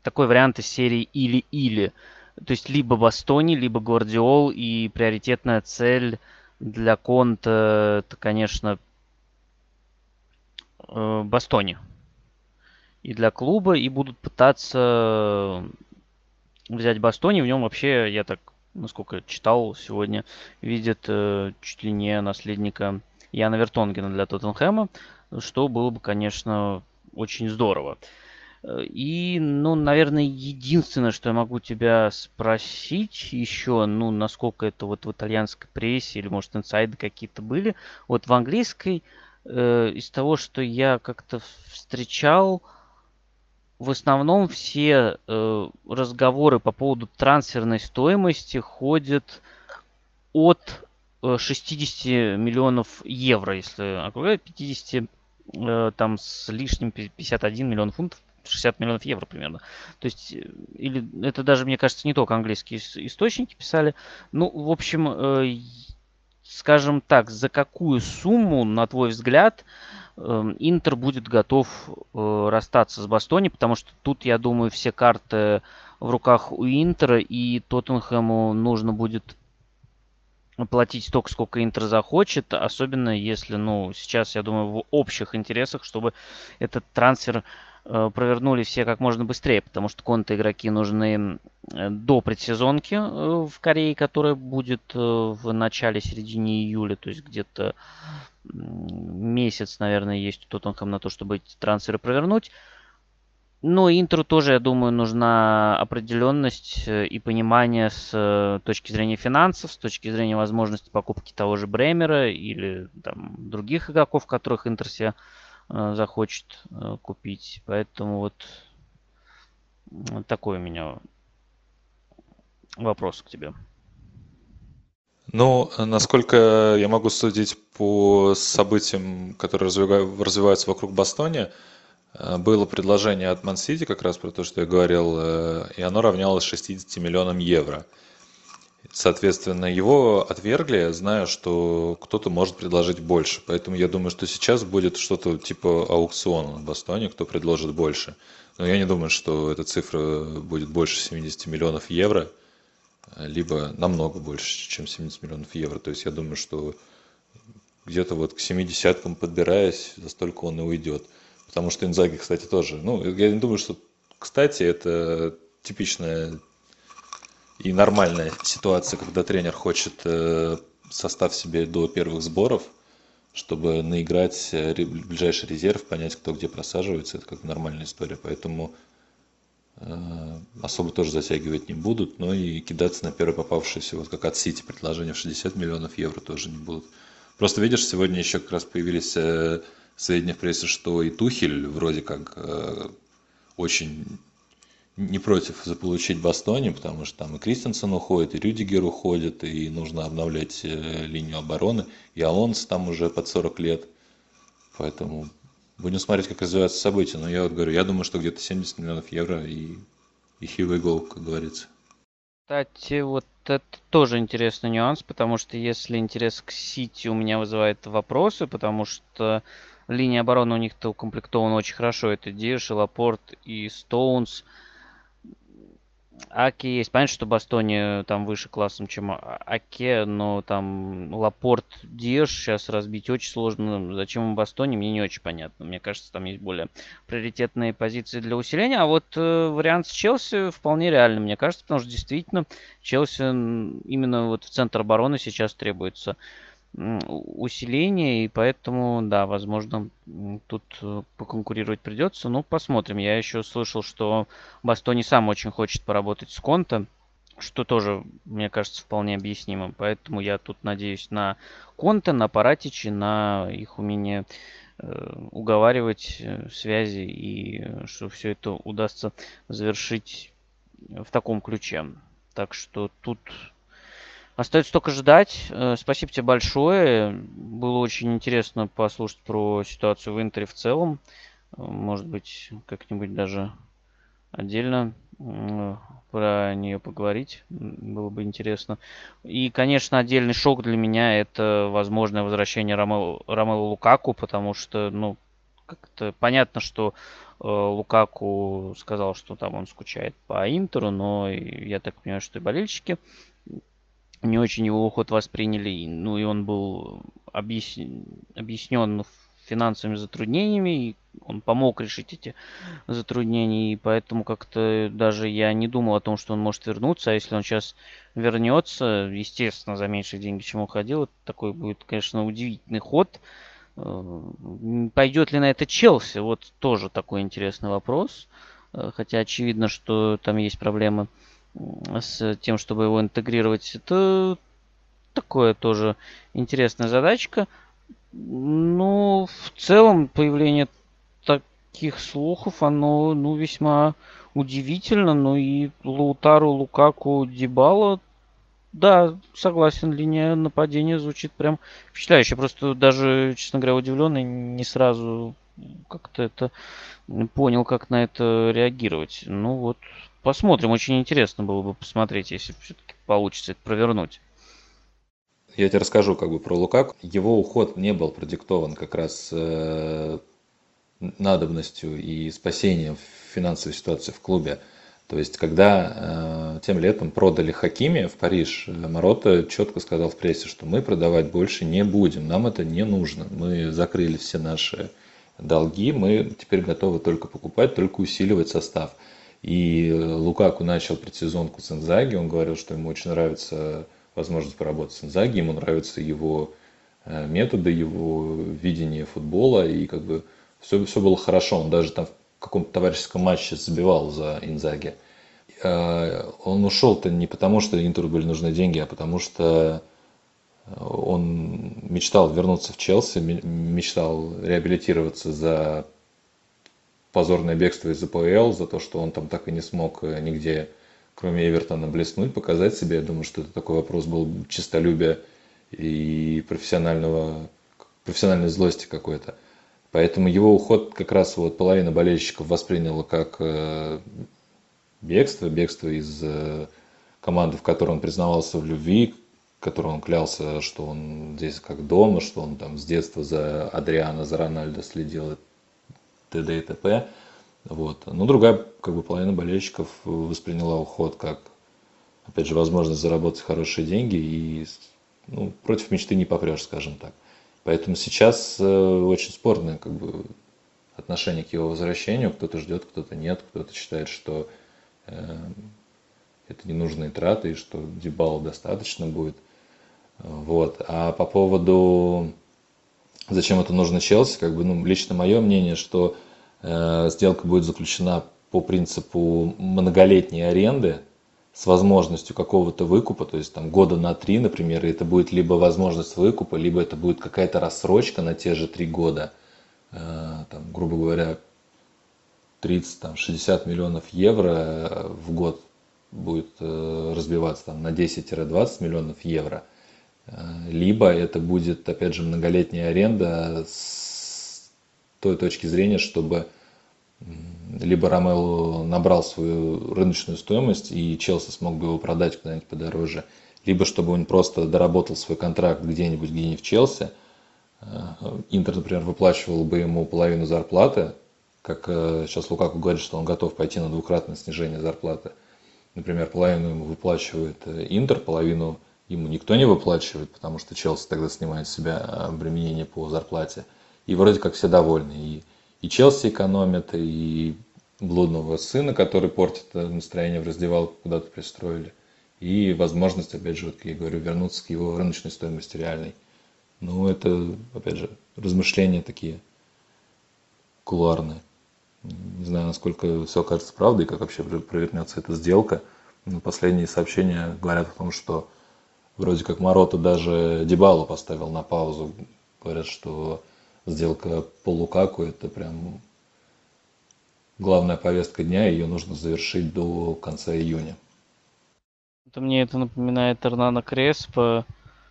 такой вариант из серии или-или. То есть либо Бастони, либо Гвардиол, и приоритетная цель для Конте это, конечно, э, Бастони. И для клуба, и будут пытаться взять Бастони. В нем вообще, я так, насколько читал сегодня, видят э, чуть ли не наследника Яна Вертонгена для Тоттенхэма, что было бы, конечно, очень здорово. И, ну, наверное, единственное, что я могу тебя спросить еще, ну, насколько это вот в итальянской прессе или, может, инсайды какие-то были. Вот в английской, э, из того, что я как-то встречал, в основном все э, разговоры по поводу трансферной стоимости ходят от э, шестьдесят миллионов евро, если округлять, пятьдесят э, там с лишним пятьдесят один миллион фунтов, шестьдесят миллионов евро примерно. То есть, э, или это даже, мне кажется, не только английские источники писали. Ну, в общем, э, скажем так, за какую сумму, на твой взгляд, Интер будет готов э, расстаться с Бастони, потому что тут, я думаю, все карты в руках у Интера, и Тоттенхэму нужно будет платить столько, сколько Интер захочет, особенно если, ну, сейчас, я думаю, в общих интересах, чтобы этот трансфер э, провернули все как можно быстрее, потому что Конте игроки нужны э, до предсезонки э, в Корее, которая будет э, в начале-середине июля, то есть где-то месяц, наверное, есть у Тоттенхэма на то, чтобы эти трансферы провернуть. Но Интеру тоже, я думаю, нужна определенность и понимание с точки зрения финансов, с точки зрения возможности покупки того же Бремера или там, других игроков, которых Интер себе э, захочет э, купить. Поэтому вот, вот такой у меня вопрос к тебе. Ну, насколько я могу судить по событиям, которые развиваются вокруг Бастони, было предложение от Ман-Сити, как раз про то, что я говорил, и оно равнялось шестидесяти миллионам евро. Соответственно, его отвергли, зная, что кто-то может предложить больше. Поэтому я думаю, что сейчас будет что-то типа аукциона на Бастоне, кто предложит больше. Но я не думаю, что эта цифра будет больше семидесяти миллионов евро, либо намного больше, чем семьдесят миллионов евро. То есть я думаю, что где-то вот к семидесяткам подбираясь, за столько он и уйдет. Потому что Инзаги, кстати, тоже. Ну, я не думаю, что, кстати, это типичная и нормальная ситуация, когда тренер хочет состав себе до первых сборов, чтобы наиграть ближайший резерв, понять, кто где просаживается. Это как нормальная история. Поэтому особо тоже затягивать не будут, но и кидаться на первое попавшееся, вот как от Сити предложение в шестьдесят миллионов евро тоже не будут. Просто видишь, сегодня еще как раз появились сведения в прессе, что и Тухель вроде как очень не против заполучить Бастони, потому что там и Кристенсен уходит, и Рюдигер уходит, и нужно обновлять линию обороны, и Алонсо там уже под сорок лет, поэтому будем смотреть, как развиваются события. Но я вот говорю, я думаю, что где-то семьдесят миллионов евро и, и хивый гол, как говорится. Кстати, вот это тоже интересный нюанс, потому что если интерес к Сити у меня вызывает вопросы, потому что линия обороны у них-то укомплектована очень хорошо. Это Диш, Лапорт и Стоунс. Аке есть. Понятно, что Бастони там выше классом, чем Аке, но там Лапорт, Диш сейчас разбить очень сложно. Зачем им Бастони, мне не очень понятно. Мне кажется, там есть более приоритетные позиции для усиления. А вот э, вариант с Челси вполне реальный, мне кажется, потому что действительно Челси именно вот в центр обороны сейчас требуется усиление, и поэтому, да, возможно, тут поконкурировать придется. Ну, посмотрим. Я еще слышал, что Бастони сам очень хочет поработать с Конте, что тоже, мне кажется, вполне объяснимо. Поэтому я тут надеюсь на Конте, на Паратичи, на их умение э, уговаривать связи, и что все это удастся завершить в таком ключе. Так что тут остается только ждать. Спасибо тебе большое. Было очень интересно послушать про ситуацию в Интере в целом. Может быть, как-нибудь даже отдельно про нее поговорить. Было бы интересно. И, конечно, отдельный шок для меня — это возможное возвращение Ромело, Ромело Лукаку, потому что, ну, как-то понятно, что Лукаку сказал, что там он скучает по Интеру, но я так понимаю, что и болельщики не очень его уход восприняли. Ну и он был объяснен, объяснен финансовыми затруднениями, и он помог решить эти затруднений, и поэтому как-то даже я не думал о том, что он может вернуться, а если он сейчас вернется, естественно, за меньшие деньги, чем уходил, такой будет, конечно, удивительный ход. Пойдет ли на это Челси? Вот тоже такой интересный вопрос. Хотя очевидно, что там есть проблемы с тем, чтобы его интегрировать. Это такое тоже интересная задачка. Ну, в целом, появление таких слухов, оно, ну, весьма удивительно. Ну и Лаутару, Лукаку, Дибала, да, согласен, линия нападения звучит прям впечатляюще. Просто даже, честно говоря, удивленный, не сразу как-то это понял, как на это реагировать. Ну вот, посмотрим. Очень интересно было бы посмотреть, если все-таки получится это провернуть. Я тебе расскажу как бы про Лукаку. Его уход не был продиктован как раз э, надобностью и спасением финансовой ситуации в клубе. То есть, когда э, тем летом продали Хакими в Париж, Марота четко сказал в прессе, что мы продавать больше не будем, нам это не нужно. Мы закрыли все наши долги, мы теперь готовы только покупать, только усиливать состав. И Лукаку начал предсезонку с Инзаги, он говорил, что ему очень нравится возможность поработать с Инзаги, ему нравятся его методы, его видение футбола, и как бы все, все было хорошо. Он даже там в каком-то товарищеском матче забивал за Инзаги. Он ушел-то не потому, что Интеру были нужны деньги, а потому что он мечтал вернуться в Челси, мечтал реабилитироваться за позорное бегство из АПЛ, за то, что он там так и не смог нигде, кроме Эвертона, блеснуть, показать себя. Я думаю, что это такой вопрос был честолюбия и профессионального, профессиональной злости какой-то. Поэтому его уход как раз вот половина болельщиков восприняла как бегство, бегство из команды, в которой он признавался в любви, в которой он клялся, что он здесь как дома, что он там с детства за Адриано, за Рональдо следил, т.д. и т.п. Вот. Но другая как бы половина болельщиков восприняла уход как, опять же, возможность заработать хорошие деньги, и ну, против мечты не попрешь, скажем так. Поэтому сейчас очень спорное как бы отношение к его возвращению. Кто-то ждет, кто-то нет, кто-то считает, что э, это ненужные траты и что Дибала достаточно будет. Вот. А по поводу зачем это нужно Челси, как бы, ну, лично мое мнение, что э, сделка будет заключена по принципу многолетней аренды с возможностью какого-то выкупа, то есть там года на три, например, и это будет либо возможность выкупа, либо это будет какая-то рассрочка на те же три года, э, там, грубо говоря, тридцать-шестьдесят миллионов евро в год будет э, разбиваться там, на десять-двадцать миллионов евро. Либо это будет, опять же, многолетняя аренда с той точки зрения, чтобы либо Ромело набрал свою рыночную стоимость, и Челси смог бы его продать куда-нибудь подороже, либо чтобы он просто доработал свой контракт где-нибудь, где не в Челси. Интер, например, выплачивал бы ему половину зарплаты, как сейчас Лукаку говорит, что он готов пойти на двукратное снижение зарплаты. Например, половину ему выплачивает Интер, половину ему никто не выплачивает, потому что Челси тогда снимает с себя обременение по зарплате. И вроде как все довольны. И, и Челси экономит, и блудного сына, который портит настроение в раздевалку, куда-то пристроили. И возможность, опять же, вот, как я говорю, вернуться к его рыночной стоимости реальной. Ну, это, опять же, размышления такие кулуарные. Не знаю, насколько все окажется правдой, как вообще провернется эта сделка. Но последние сообщения говорят о том, что вроде как Марота даже Дибалу поставил на паузу. Говорят, что сделка по Лукаку — это прям главная повестка дня, ее нужно завершить до конца июня. Это мне это напоминает Эрнана Креспо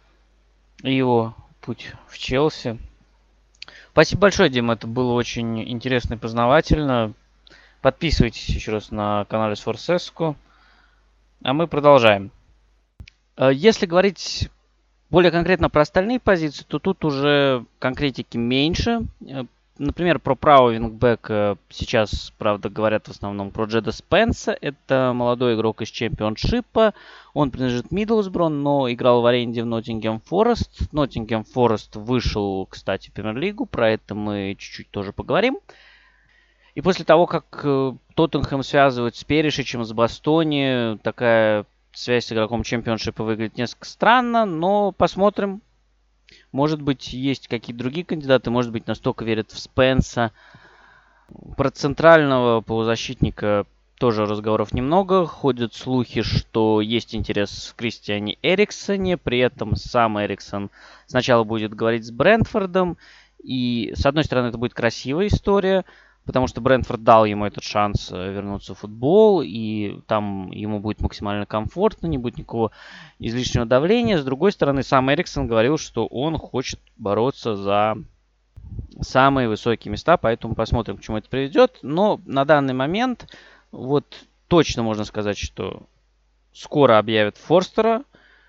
и его путь в Челси. Спасибо большое, Дим, это было очень интересно и познавательно. Подписывайтесь еще раз на канал Сфорсеско. А мы продолжаем. Если говорить более конкретно про остальные позиции, то тут уже конкретики меньше. например, про правого вингбека сейчас, правда, говорят в основном про Джеда Спенса. Это молодой игрок из чемпионшипа. Он принадлежит Миддлсбро, но играл в аренде в Ноттингем Форест. Ноттингем Форест вышел, кстати, в Премьер-лигу. Про это мы чуть-чуть тоже поговорим. И после того, как Тоттенхэм связывают с Перишичем, с Бастони, такая связь с игроком чемпионшипа выглядит несколько странно, но посмотрим. Может быть, есть какие-то другие кандидаты, может быть, настолько верят в Спенса. Про центрального полузащитника тоже разговоров немного. Ходят слухи, что есть интерес в Кристиане Эриксоне. При этом сам Эриксон сначала будет говорить с Брентфордом. И, с одной стороны, это будет красивая история, потому что Брентфорд дал ему этот шанс вернуться в футбол, и там ему будет максимально комфортно, не будет никакого излишнего давления. С другой стороны, сам Эриксон говорил, что он хочет бороться за самые высокие места, поэтому посмотрим, к чему это приведет. Но на данный момент вот точно можно сказать, что скоро объявят Форстера,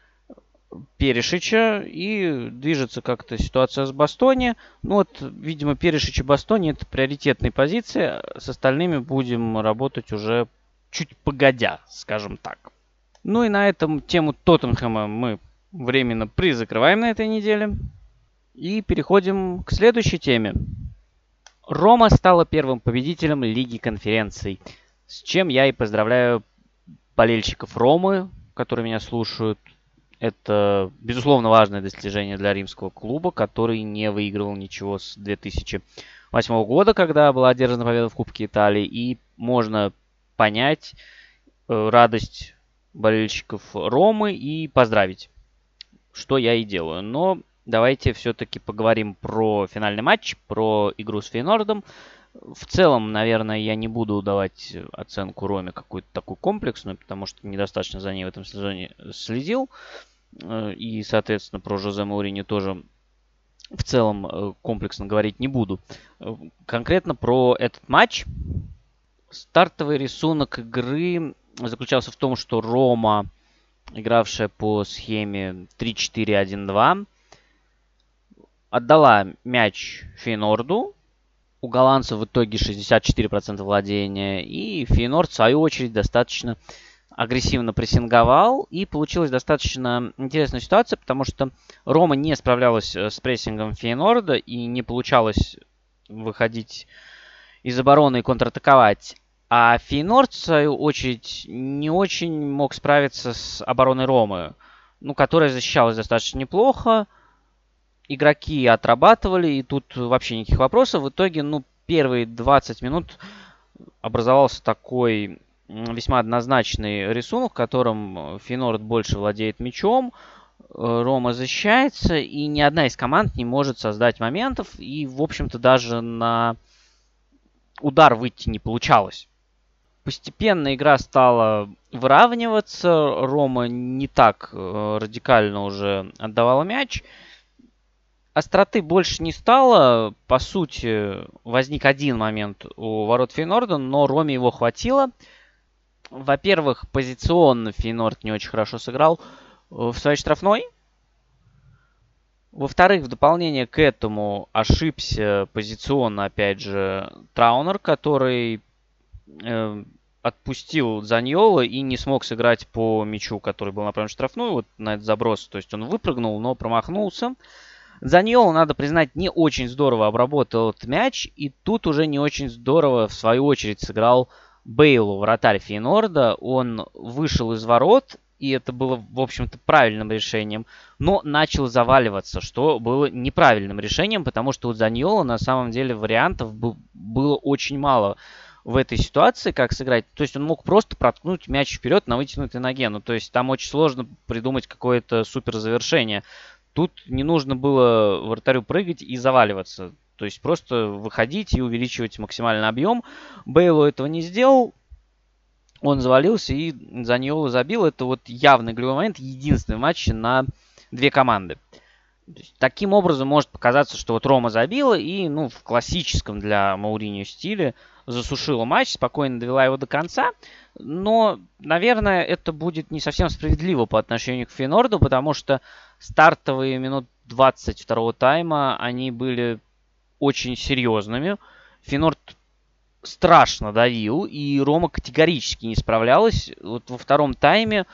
Перишича, и движется как-то ситуация с Бастони. Ну вот, видимо, Перишич и Бастони — это приоритетные позиции. С остальными будем работать уже чуть погодя, скажем так. Ну и на этом тему Тоттенхэма мы временно призакрываем на этой неделе. И переходим к следующей теме. Рома стала первым победителем Лиги конференций, с чем я и поздравляю болельщиков Ромы, которые меня слушают. Это, безусловно, важное достижение для римского клуба, который не выигрывал ничего с две тысячи восьмого года, когда была одержана победа в Кубке Италии. И можно понять э, радость болельщиков Ромы и поздравить, что я и делаю. Но давайте все-таки поговорим про финальный матч, про игру с Фейнордом. В целом, наверное, я не буду давать оценку Роме какую-то такую комплексную, потому что недостаточно за ней в этом сезоне следил. И, соответственно, про Жозе Мауриньо тоже в целом комплексно говорить не буду. Конкретно про этот матч. Стартовый рисунок игры заключался в том, что Рома, игравшая по схеме три четыре один два, отдала мяч Фейнорду. У голландцев в итоге шестьдесят четыре процента владения. И Фейнорд, в свою очередь, достаточно агрессивно прессинговал, и получилась достаточно интересная ситуация, потому что Рома не справлялась с прессингом Фейнорда и не получалось выходить из обороны и контратаковать. А Фейнорд, в свою очередь, не очень мог справиться с обороной Ромы, ну, которая защищалась достаточно неплохо. Игроки отрабатывали, и тут вообще никаких вопросов. В итоге, ну, первые двадцать минут образовался такой весьма однозначный рисунок, в котором Фейнорд больше владеет мячом, Рома защищается, и ни одна из команд не может создать моментов, и, в общем-то, даже на удар выйти не получалось. Постепенно игра стала выравниваться, Рома не так радикально уже отдавала мяч. Остроты больше не стало. По сути, возник один момент у ворот Фейнорда, но Роме его хватило. Во-первых, позиционно Фейнорд не очень хорошо сыграл в своей штрафной. Во-вторых, в дополнение к этому ошибся позиционно, опять же, Траунер, который э, отпустил Заньоло и не смог сыграть по мячу, который был направлен в штрафную, вот на этот заброс. То есть он выпрыгнул, но промахнулся. Заньоло, надо признать, не очень здорово обработал этот мяч, и тут уже не очень здорово, в свою очередь, сыграл Бейлу, вратарь Фейнорда. Он вышел из ворот, и это было, в общем-то, правильным решением, но начал заваливаться, что было неправильным решением, потому что у Заньоло на самом деле вариантов было очень мало в этой ситуации, как сыграть. То есть он мог просто проткнуть мяч вперед на вытянутой ноге. Ну, то есть там очень сложно придумать какое-то супер завершение. Тут не нужно было вратарю прыгать и заваливаться. То есть просто выходить и увеличивать максимальный объем. Бейло этого не сделал. Он завалился и Заньоло забил. Это вот явный голевой момент. Единственный матч на две команды. То есть, таким образом может показаться, что вот Рома забила и, ну, в классическом для Мауриньо стиле засушила матч, спокойно довела его до конца. Но, наверное, это будет не совсем справедливо по отношению к Фейнорду, потому что стартовые минут двадцать второго тайма, они были очень серьезными. Фейнорд страшно давил, и Рома категорически не справлялась. Вот во втором тайме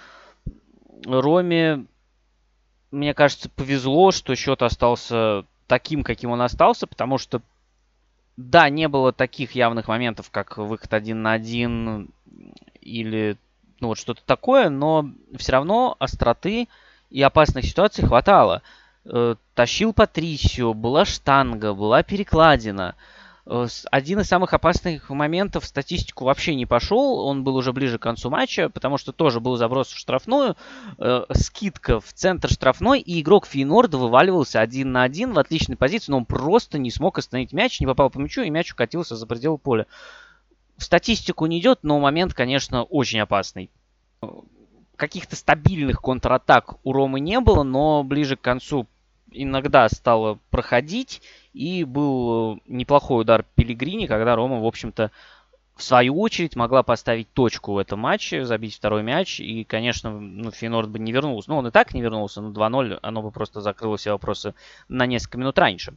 Роме, мне кажется, повезло, что счет остался таким, каким он остался, потому что, да, не было таких явных моментов, как выход один на один или ну, вот что-то такое, но все равно остроты и опасных ситуаций хватало. Э, тащил Патрисио, была штанга, была перекладина. Один из самых опасных моментов в статистику вообще не пошел. Он был уже ближе к концу матча, потому что тоже был заброс в штрафную. Э, скидка в центр штрафной, и игрок Фейнорда вываливался один на один в отличной позиции, но он просто не смог остановить мяч, не попал по мячу, и мяч укатился за пределы поля. В статистику не идет, но момент, конечно, очень опасный. Каких-то стабильных контратак у Ромы не было, но ближе к концу иногда стало проходить, и был неплохой удар Пеллегрини, когда Рома, в общем-то, в свою очередь могла поставить точку в этом матче, забить второй мяч, и, конечно, ну, Фейнорд бы не вернулся. Ну, он и так не вернулся, но два ноль, оно бы просто закрыло все вопросы на несколько минут раньше.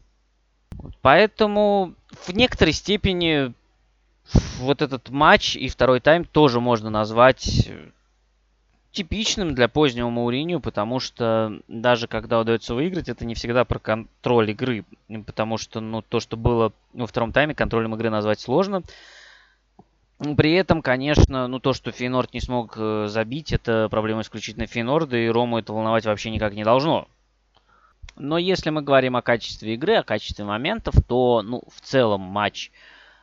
Поэтому в некоторой степени вот этот матч и второй тайм тоже можно назвать типичным для позднего Мауриньо, потому что даже когда удается выиграть, это не всегда про контроль игры, потому что ну, то, что было во втором тайме, контролем игры назвать сложно. При этом, конечно, ну то, что Фейнорд не смог забить, это проблема исключительно Фейнорда, и Рому это волновать вообще никак не должно. Но если мы говорим о качестве игры, о качестве моментов, то ну, в целом матч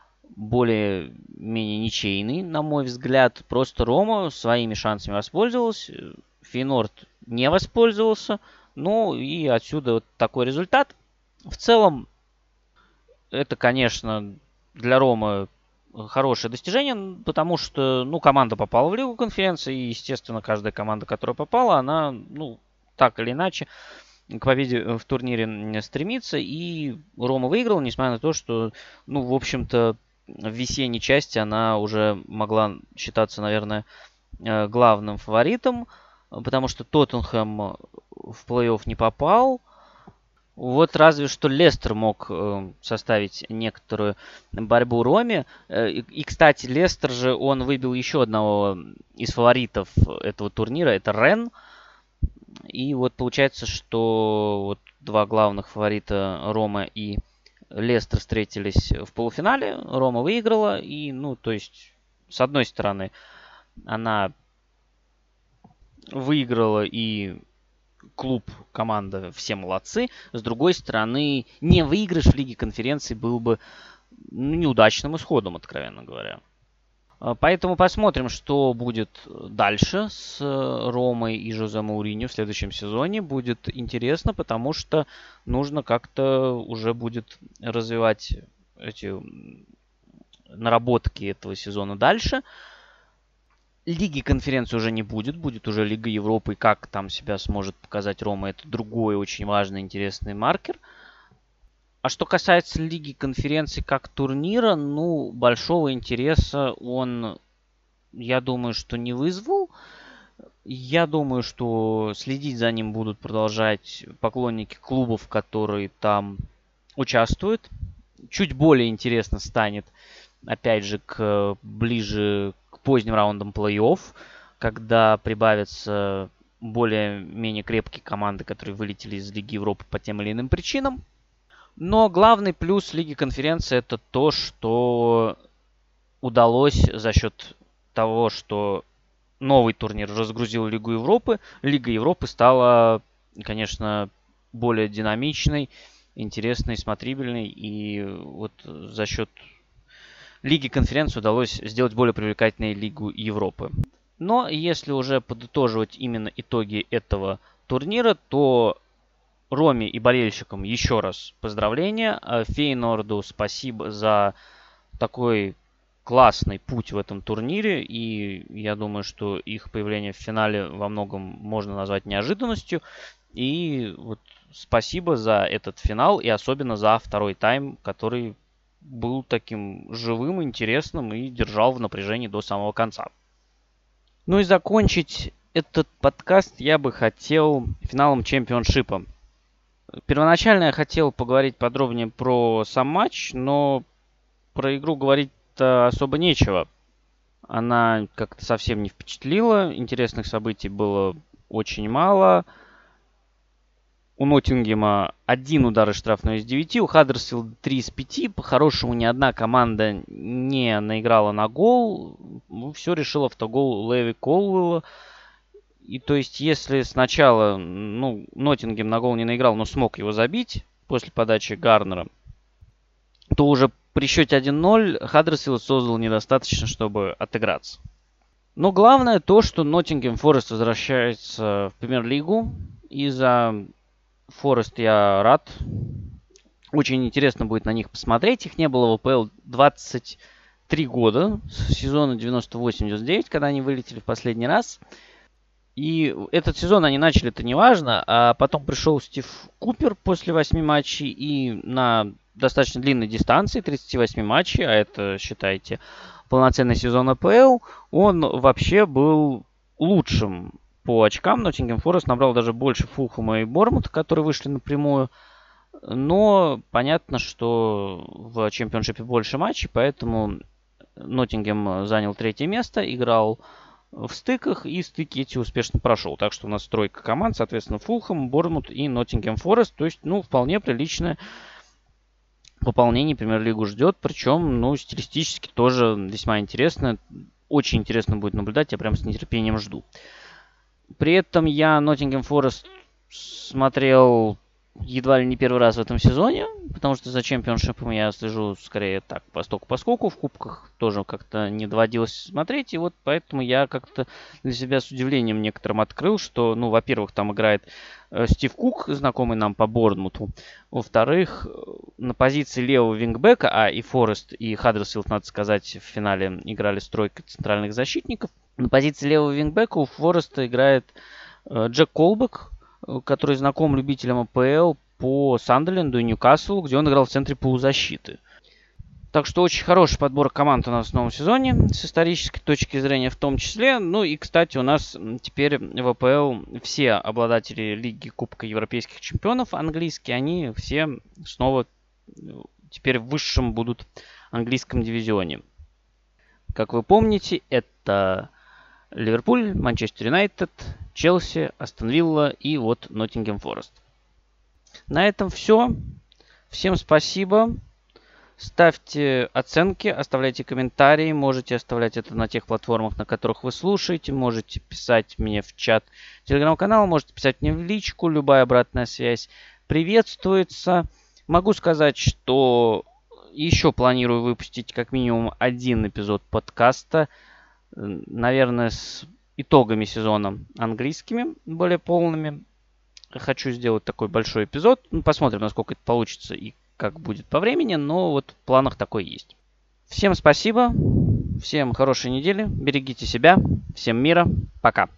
более-менее ничейный, на мой взгляд. Просто Рома своими шансами воспользовался, Фейнорд не воспользовался. Ну и отсюда вот такой результат. В целом, это, конечно, для Ромы хорошее достижение, потому что ну, команда попала в Лигу конференции, и, естественно, каждая команда, которая попала, она, ну, так или иначе, к победе в турнире стремится. И Рома выиграл, несмотря на то, что, ну, в общем-то, в весенней части она уже могла считаться, наверное, главным фаворитом, потому что Тоттенхэм в плей-офф не попал. Вот разве что Лестер мог составить некоторую борьбу Роме. И, кстати, Лестер же, он выбил еще одного из фаворитов этого турнира, это Рен. И вот получается, что вот два главных фаворита Рома и Лестер встретились в полуфинале, Рома выиграла, и, ну, то есть, с одной стороны, она выиграла, и клуб, команда, все молодцы, с другой стороны, не выигрыш в Лиге конференции был бы ну, неудачным исходом, откровенно говоря. Поэтому посмотрим, что будет дальше с Ромой и Жозе Мауриньо в следующем сезоне. Будет интересно, потому что нужно как-то уже будет развивать эти наработки этого сезона дальше. Лиги конференции уже не будет, будет уже Лига Европы. И как там себя сможет показать Рома, это другой очень важный, интересный маркер. А что касается Лиги конференции как турнира, ну, большого интереса он, я думаю, что не вызвал. Я думаю, что следить за ним будут продолжать поклонники клубов, которые там участвуют. Чуть более интересно станет, опять же, к, ближе к поздним раундам плей-офф, когда прибавятся более-менее крепкие команды, которые вылетели из Лиги Европы по тем или иным причинам. Но главный плюс Лиги конференции это то, что удалось за счет того, что новый турнир разгрузил Лигу Европы. Лига Европы стала, конечно, более динамичной, интересной, смотрибельной. И вот за счет Лиги конференции удалось сделать более привлекательной Лигу Европы. Но если уже подытоживать именно итоги этого турнира, то Роме и болельщикам еще раз поздравления. Фейнорду спасибо за такой классный путь в этом турнире. И я думаю, что их появление в финале во многом можно назвать неожиданностью. И вот спасибо за этот финал и особенно за второй тайм, который был таким живым, интересным и держал в напряжении до самого конца. Ну и закончить этот подкаст я бы хотел финалом чемпионшипа. Первоначально я хотел поговорить подробнее про сам матч, но про игру говорить-то особо нечего. Она как-то совсем не впечатлила, интересных событий было очень мало. У Ноттингема один удар из штрафной из девяти, у Хаддерсфилда три из пяти. По-хорошему, ни одна команда не наиграла на гол. Все решил автогол Леви Колвилла. И то есть, если сначала, ну, Ноттингем на гол не наиграл, но смог его забить после подачи Гарнера, то уже при счете один ноль Хаддерсфилд создал недостаточно, чтобы отыграться. Но главное то, что Ноттингем Форест возвращается в Премьер-лигу. И за Форест я рад. Очень интересно будет на них посмотреть. Их не было в АПЛ двадцать три года, с сезона девяносто восемь девяносто девять, когда они вылетели в последний раз. И этот сезон они начали, это не важно, а потом пришел Стив Купер после восьми матчей и на достаточно длинной дистанции, тридцати восьми матчей, а это, считайте, полноценный сезон АПЛ, он вообще был лучшим по очкам. Ноттингем Форест набрал даже больше Фулхэма и Бормута, которые вышли напрямую. Но понятно, что в чемпионшипе больше матчей, поэтому Ноттингем занял третье место, играл в стыках, и стыки эти успешно прошел. Так что у нас тройка команд, соответственно, Фулхэм, Бормут и Ноттингем Форест. То есть, ну, вполне приличное пополнение Премьер-лигу ждет. Причем, ну, стилистически тоже весьма интересно. Очень интересно будет наблюдать, я прям с нетерпением жду. При этом я Ноттингем Форест смотрел едва ли не первый раз в этом сезоне, потому что за чемпионшипом я слежу скорее так, постоку-поскоку. В кубках тоже как-то не доводилось смотреть. И вот поэтому я как-то для себя с удивлением некоторым открыл, что, ну, во-первых, там играет э, Стив Кук, знакомый нам по Борнмуту. Во-вторых, на позиции левого вингбека, а и Форест, и Хаддерсфилд, надо сказать, в финале играли с тройкой центральных защитников. На позиции левого вингбека у Фореста играет э, Джек Колбек, который знаком любителям АПЛ по Сандерленду и Ньюкаслу, где он играл в центре полузащиты. Так что очень хороший подбор команд у нас в новом сезоне, с исторической точки зрения в том числе. Ну и, кстати, у нас теперь в АПЛ все обладатели Лиги Кубка Европейских Чемпионов английские, они все снова теперь в высшем будут английском дивизионе. Как вы помните, это Ливерпуль, Манчестер Юнайтед, Челси, Астон Вилла и вот Ноттингем Форест. На этом все. Всем спасибо. Ставьте оценки, оставляйте комментарии. Можете оставлять это на тех платформах, на которых вы слушаете. Можете писать мне в чат телеграм-канала, можете писать мне в личку. Любая обратная связь приветствуется. Могу сказать, что еще планирую выпустить как минимум один эпизод подкаста. Наверное, с итогами сезона английскими, более полными. Хочу сделать такой большой эпизод. Посмотрим, насколько это получится и как будет по времени, но вот в планах такой есть. Всем спасибо, всем хорошей недели, берегите себя, всем мира, пока.